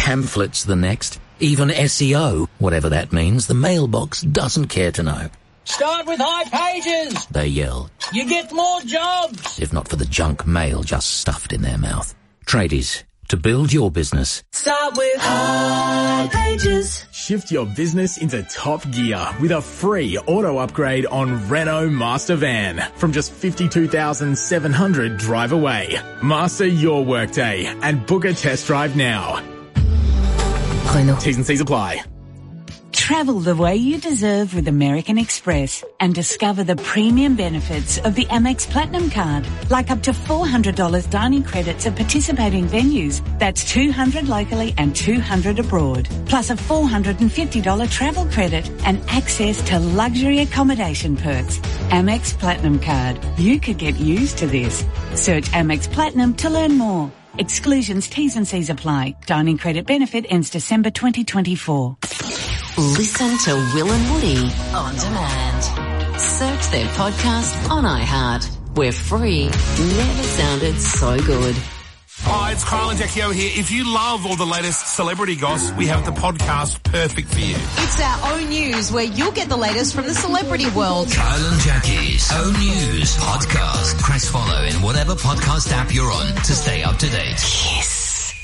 Pamphlets the next. Even S E O, whatever that means, the mailbox doesn't care to know. Start with high pages. They yell, You get more jobs. if not for the junk mail just stuffed in their mouth. Tradies, to build your business, Start with high pages. Shift your business into top gear with a free auto upgrade on Renault Master Van from just fifty-two thousand seven hundred dollars drive away. Master your workday and book a test drive now. Renault. T's and C's apply. Travel the way you deserve with American Express and discover the premium benefits of the Amex Platinum Card, like up to four hundred dollars dining credits at participating venues. That's two hundred dollars locally and two hundred dollars abroad, plus a four hundred fifty dollars travel credit and access to luxury accommodation perks. Amex Platinum Card. You could get used to this. Search Amex Platinum to learn more. Exclusions, T's and C's apply. Dining credit benefit ends December twenty twenty-four. Listen to Will and Woody on demand. Search their podcast on iHeart. We're free. Never sounded so good. Hi, it's Kyle and Jackie O here. If you love all the latest celebrity goss, we have the podcast perfect for you. It's our own news where you'll get the latest from the celebrity world. Kyle and Jackie's own news podcast. Press follow in whatever podcast app you're on to stay up to date. Yes.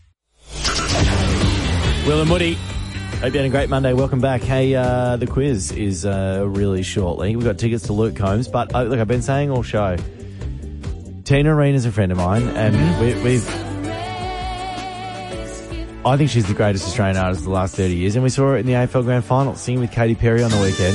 Will and Woody. Hope you had a great Monday. Welcome back. Hey, uh, the quiz is uh, really shortly. We've got tickets to Luke Combs, but uh, look, I've been saying all show, Tina Areena's a friend of mine, and mm-hmm. we, we've... I think she's the greatest Australian artist of the last thirty years, and we saw her in the A F L Grand Final singing with Katy Perry on the weekend.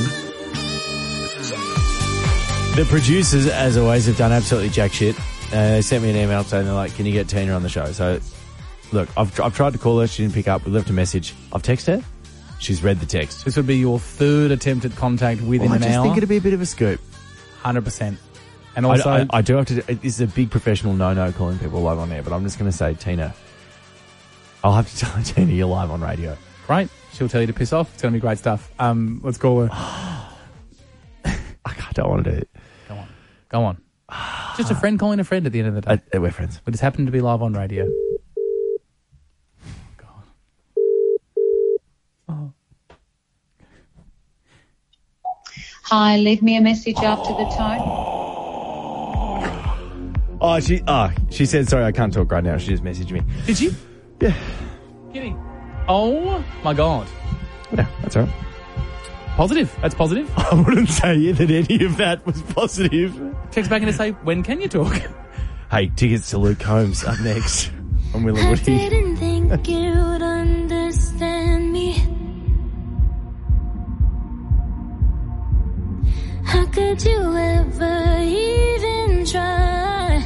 The producers, as always, have done absolutely jack shit. Uh, they sent me an email saying, they're like, can you get Tina on the show? So, look, I've, I've tried to call her. She didn't pick up. We left a message. I've texted her. She's read the text. This would be your third attempt at contact within well, an hour. I just think it'd be a bit of a scoop. one hundred percent. And also, I, I, I do have to. This is a big professional no-no calling people live on air, but I'm just going to say, Tina, I'll have to tell Tina you're live on radio. Great. She'll tell you to piss off. It's going to be great stuff. Um, let's call her. I don't want to do it. Go on. Go on. Just a friend calling a friend at the end of the day. Uh, we're friends. We just happen to be live on radio. Hi, leave me a message after the tone. Oh, she oh, she said, sorry, I can't talk right now. She just messaged me. Did she? Yeah. Kidding. Oh, my God. Yeah, that's all right. Positive. That's positive. I wouldn't say that any of that was positive. Text back in to say, when can you talk? Hey, tickets to Luke Combs up next on Will and Woody. I didn't think you'd understand me. How could you ever even try?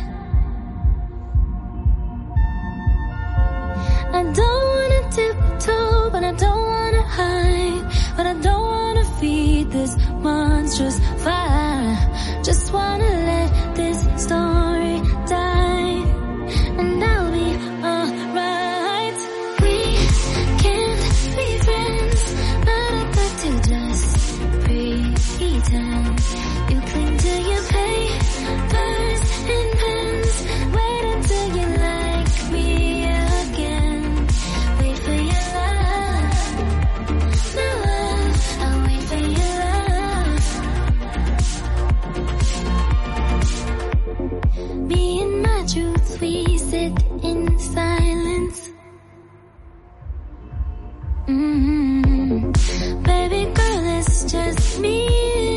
I don't wanna tiptoe, but I don't wanna hide. But I don't wanna feed this monstrous fire. Just wanna let this story die, and I'll be alright. We can't be friends, but I'd like to just pretend. You cling to your papers and pens. Wait until you like me again. Wait for your love. My love, I'll wait for your love. Me and my truth, we sit in silence. Mm-hmm. Baby girl, it's just me.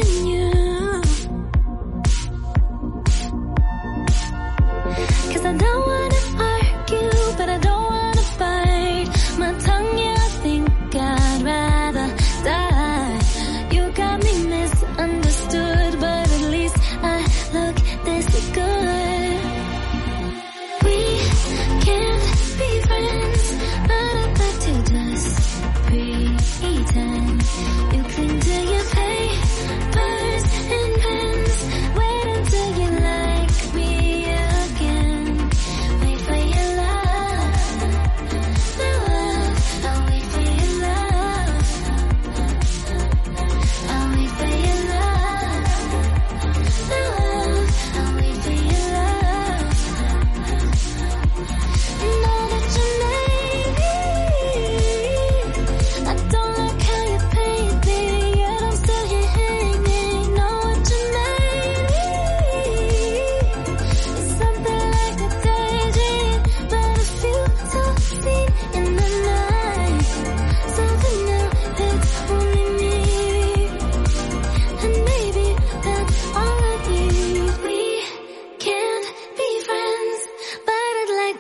I don't wanna argue, but I don't wanna bite my tongue, yeah, I think I'd rather die. You got me misunderstood, but at least I look this good. We can't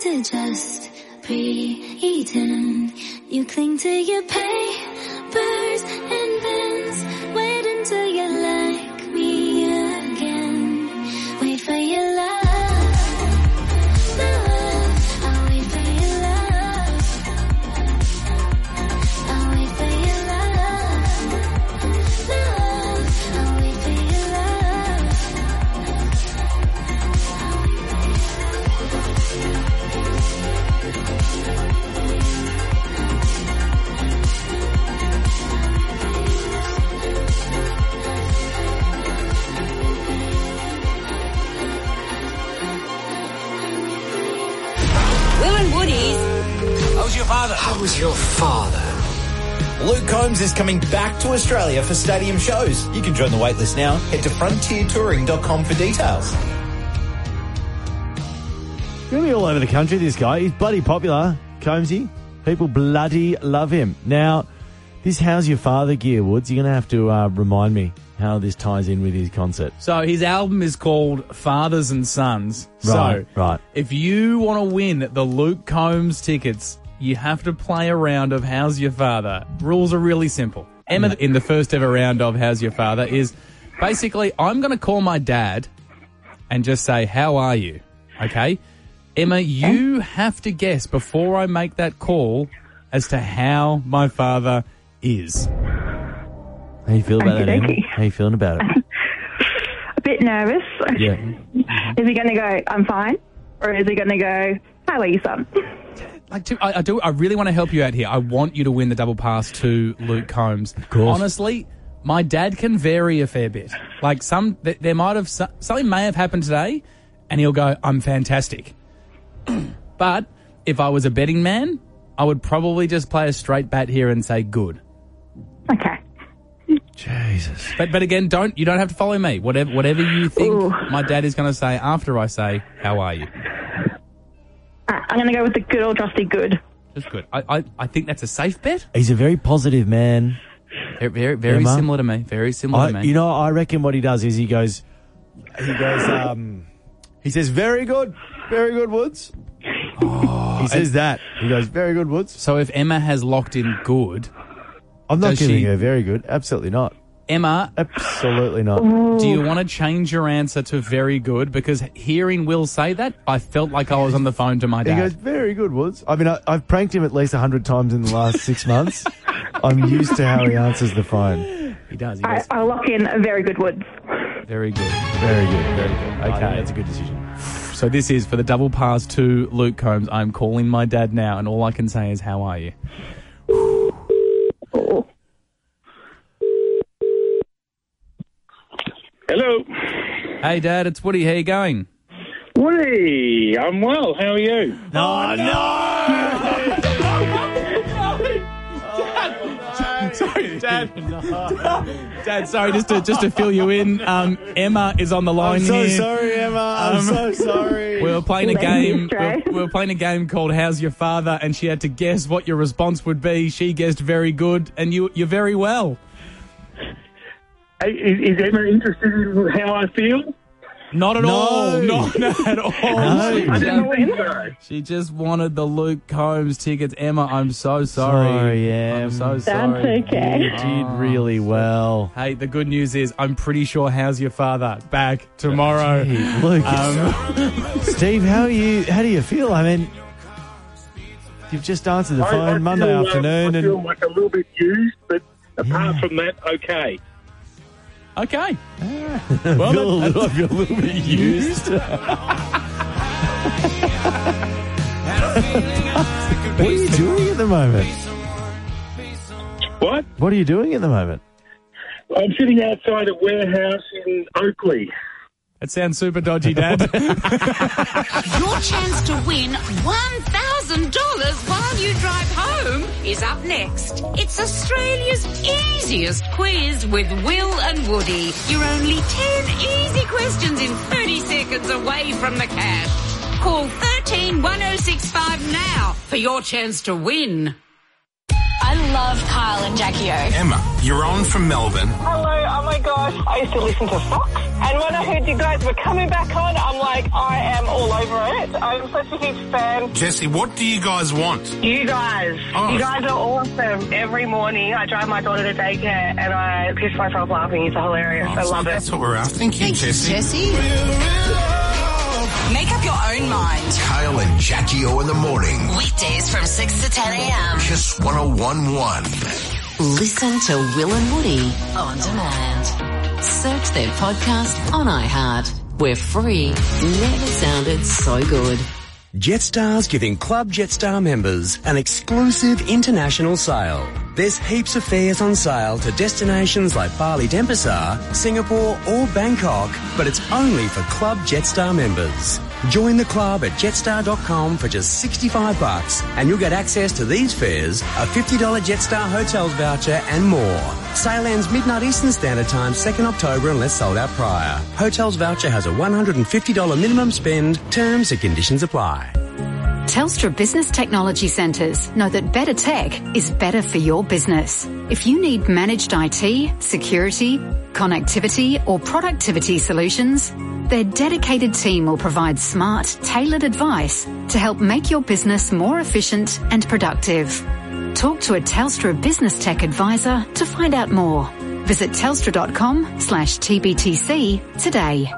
to just pretend. You cling to your papers and pens. Wait until you like me again. Wait for your love. How's your father? How's your father? Luke Combs is coming back to Australia for stadium shows. You can join the waitlist now. Head to frontier touring dot com for details. Going to be all over the country, this guy. He's bloody popular, Combsy. People bloody love him. Now, this How's Your Father gear, Woods, you're going to have to uh, remind me how this ties in with his concert. So his album is called Fathers and Sons. Right, so right. if you want to win the Luke Combs tickets, you have to play a round of How's Your Father. Rules are really simple. Emma, in the first ever round of How's Your Father, is basically I'm going to call my dad and just say, how are you? Okay? Emma, you have to guess before I make that call as to how my father is. How you feel about that, Emma? How you feeling about it? A bit nervous. Yeah. Is he going to go, I'm fine? Or is he going to go, how are you, son? Like, to, I, I do. I really want to help you out here. I want you to win the double pass to Luke Combs. Of course. Honestly, my dad can vary a fair bit. Like some, th- there might have something may have happened today, and he'll go, "I'm fantastic." But if I was a betting man, I would probably just play a straight bat here and say good. Okay. Jesus. But but again, don't you don't have to follow me. Whatever whatever you think Ooh. my dad is going to say after I say, "How are you?" Right, I'm going to go with the good old trusty good. Just good. I, I, I think that's a safe bet. He's a very positive man. Very very, very Emma? similar to me. Very similar I, to me. You know, I reckon what he does is he goes, he goes, um, he says, very good, very good, Woods. Oh, he says that. He goes, very good, Woods. So if Emma has locked in good, I'm not does giving she- her very good. Absolutely not. Emma, Absolutely not. do you want to change your answer to very good? Because hearing Will say that, I felt like I was on the phone to my He dad. goes, very good, Woods. I mean, I, I've pranked him at least a hundred times in the last six months. I'm used to how he answers the phone. He does. He I, goes, I'll lock in a very good Woods. very good. Very good, very good. Okay. I think that's a good decision. So this is for the double pass to Luke Combs. I'm calling my dad now, and all I can say is, how are you? Oh. Hello. Hey, Dad, it's Woody. How you going? Woody, I'm well. How are you? Oh, no! Sorry, Dad. Dad, sorry, just to just to fill you in, um, Emma is on the line I'm so here. sorry, Emma. I'm Um, so sorry. We were playing a Let me game. We stray. were, we were playing a game called "How's Your Father?" and she had to guess what your response would be. She guessed very good, and you you're very well. Hey, Is, is Emma interested in how I feel? Not at No. all. Not at all. No. She, I just, didn't think so. she just wanted the Luke Combs tickets. Emma, I'm so sorry. Sorry, Em. I'm so That's sorry. okay. You did really well. Hey, the good news is I'm pretty sure How's Your Father back tomorrow. Gee, Luke, Um, Steve, how are you? How do you feel? I mean, you've just answered the I- phone I Monday feel, uh, afternoon, I feel and like a little bit used, but apart Yeah. from that, okay. okay. I Well, feel, a that- little, I feel a little bit used. What are you doing at the moment? What? What are you doing at the moment? I'm sitting outside a warehouse in Oakley. It sounds super dodgy, Dad. Your chance to win one thousand dollars while you drive home is up next. It's Australia's easiest quiz with Will and Woody. You're only ten easy questions in thirty seconds away from the cash. Call one three one oh six five now for your chance to win. I love Kyle and Jackie O. Emma, you're on from Melbourne. Hello, oh my gosh. I used to listen to Fox, and when I heard you guys were coming back on, I'm like, I am all over it. I'm such a huge fan. Jesse, what do you guys want? You guys. Oh. You guys are awesome. Every morning I drive my daughter to daycare and I piss myself laughing. It's hilarious. Oh, I so love that's it. what we're after. Thank you, Thank you, Jesse. Jesse. Make up your own mind. Kyle and Jackie O in the morning. Weekdays from six to ten a.m. Kiss one oh one point one. Listen to Will and Woody on demand. Search their podcast on iHeart. We're free. Never sounded so good. Jetstar's giving Club Jetstar members an exclusive international sale. There's heaps of fares on sale to destinations like Bali Denpasar, Singapore or Bangkok, but it's only for Club Jetstar members. Join the club at jetstar dot com for just sixty-five bucks and you'll get access to these fares, a fifty dollars Jetstar hotels voucher and more. Sale ends midnight Eastern Standard Time, second October unless sold out prior. Hotels voucher has a one hundred fifty dollars minimum spend. Terms and conditions apply. Telstra Business Technology Centres know that better tech is better for your business. If you need managed I T, security, connectivity or productivity solutions, their dedicated team will provide smart, tailored advice to help make your business more efficient and productive. Talk to a Telstra Business Tech advisor to find out more. Visit telstra dot com slash T B T C today.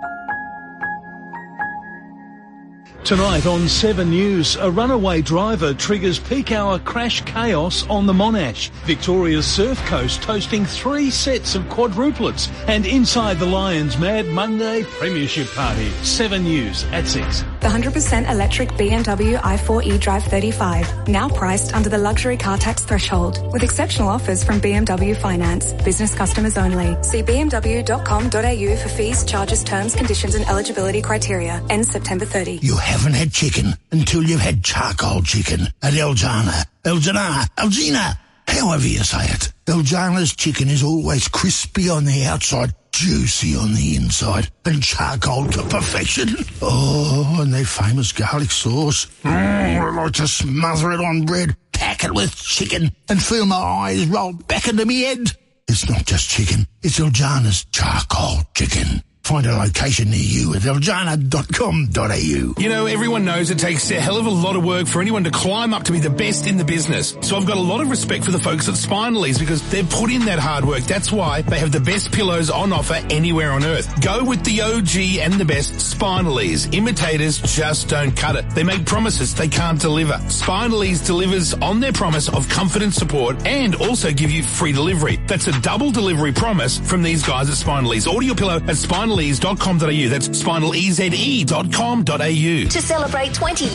Tonight on Seven News, a runaway driver triggers peak hour crash chaos on the Monash. Victoria's Surf Coast toasting three sets of quadruplets. And inside the Lions' Mad Monday Premiership Party. Seven News at six. The one hundred percent electric B M W i four eDrive thirty-five, now priced under the luxury car tax threshold, with exceptional offers from B M W Finance. Business customers only. See b m w dot com dot a u for fees, charges, terms, conditions and eligibility criteria. Ends September thirtieth. You haven't had chicken until you've had charcoal chicken at Eljana. Eljana. Eljana. However you say it. Eljana's chicken is always crispy on the outside, juicy on the inside, and charcoal to perfection. Oh, and their famous garlic sauce. Mm, I like to smother it on bread, pack it with chicken, and feel my eyes roll back into me head. It's not just chicken. It's Eljana's charcoal chicken. Find a location near you at eljana dot com dot a u. You know, everyone knows it takes a hell of a lot of work for anyone to climb up to be the best in the business. So I've got a lot of respect for the folks at Spinally's because they've put in that hard work. That's why they have the best pillows on offer anywhere on earth. Go with the O G and the best, Spinally's. Imitators just don't cut it. They make promises they can't deliver. Spinally's delivers on their promise of comfort and support and also give you free delivery. That's a double delivery promise from these guys at Spinally's. Order your pillow at spinally's dot com dot a u. That's spinal e z e dot com dot a u. To celebrate twenty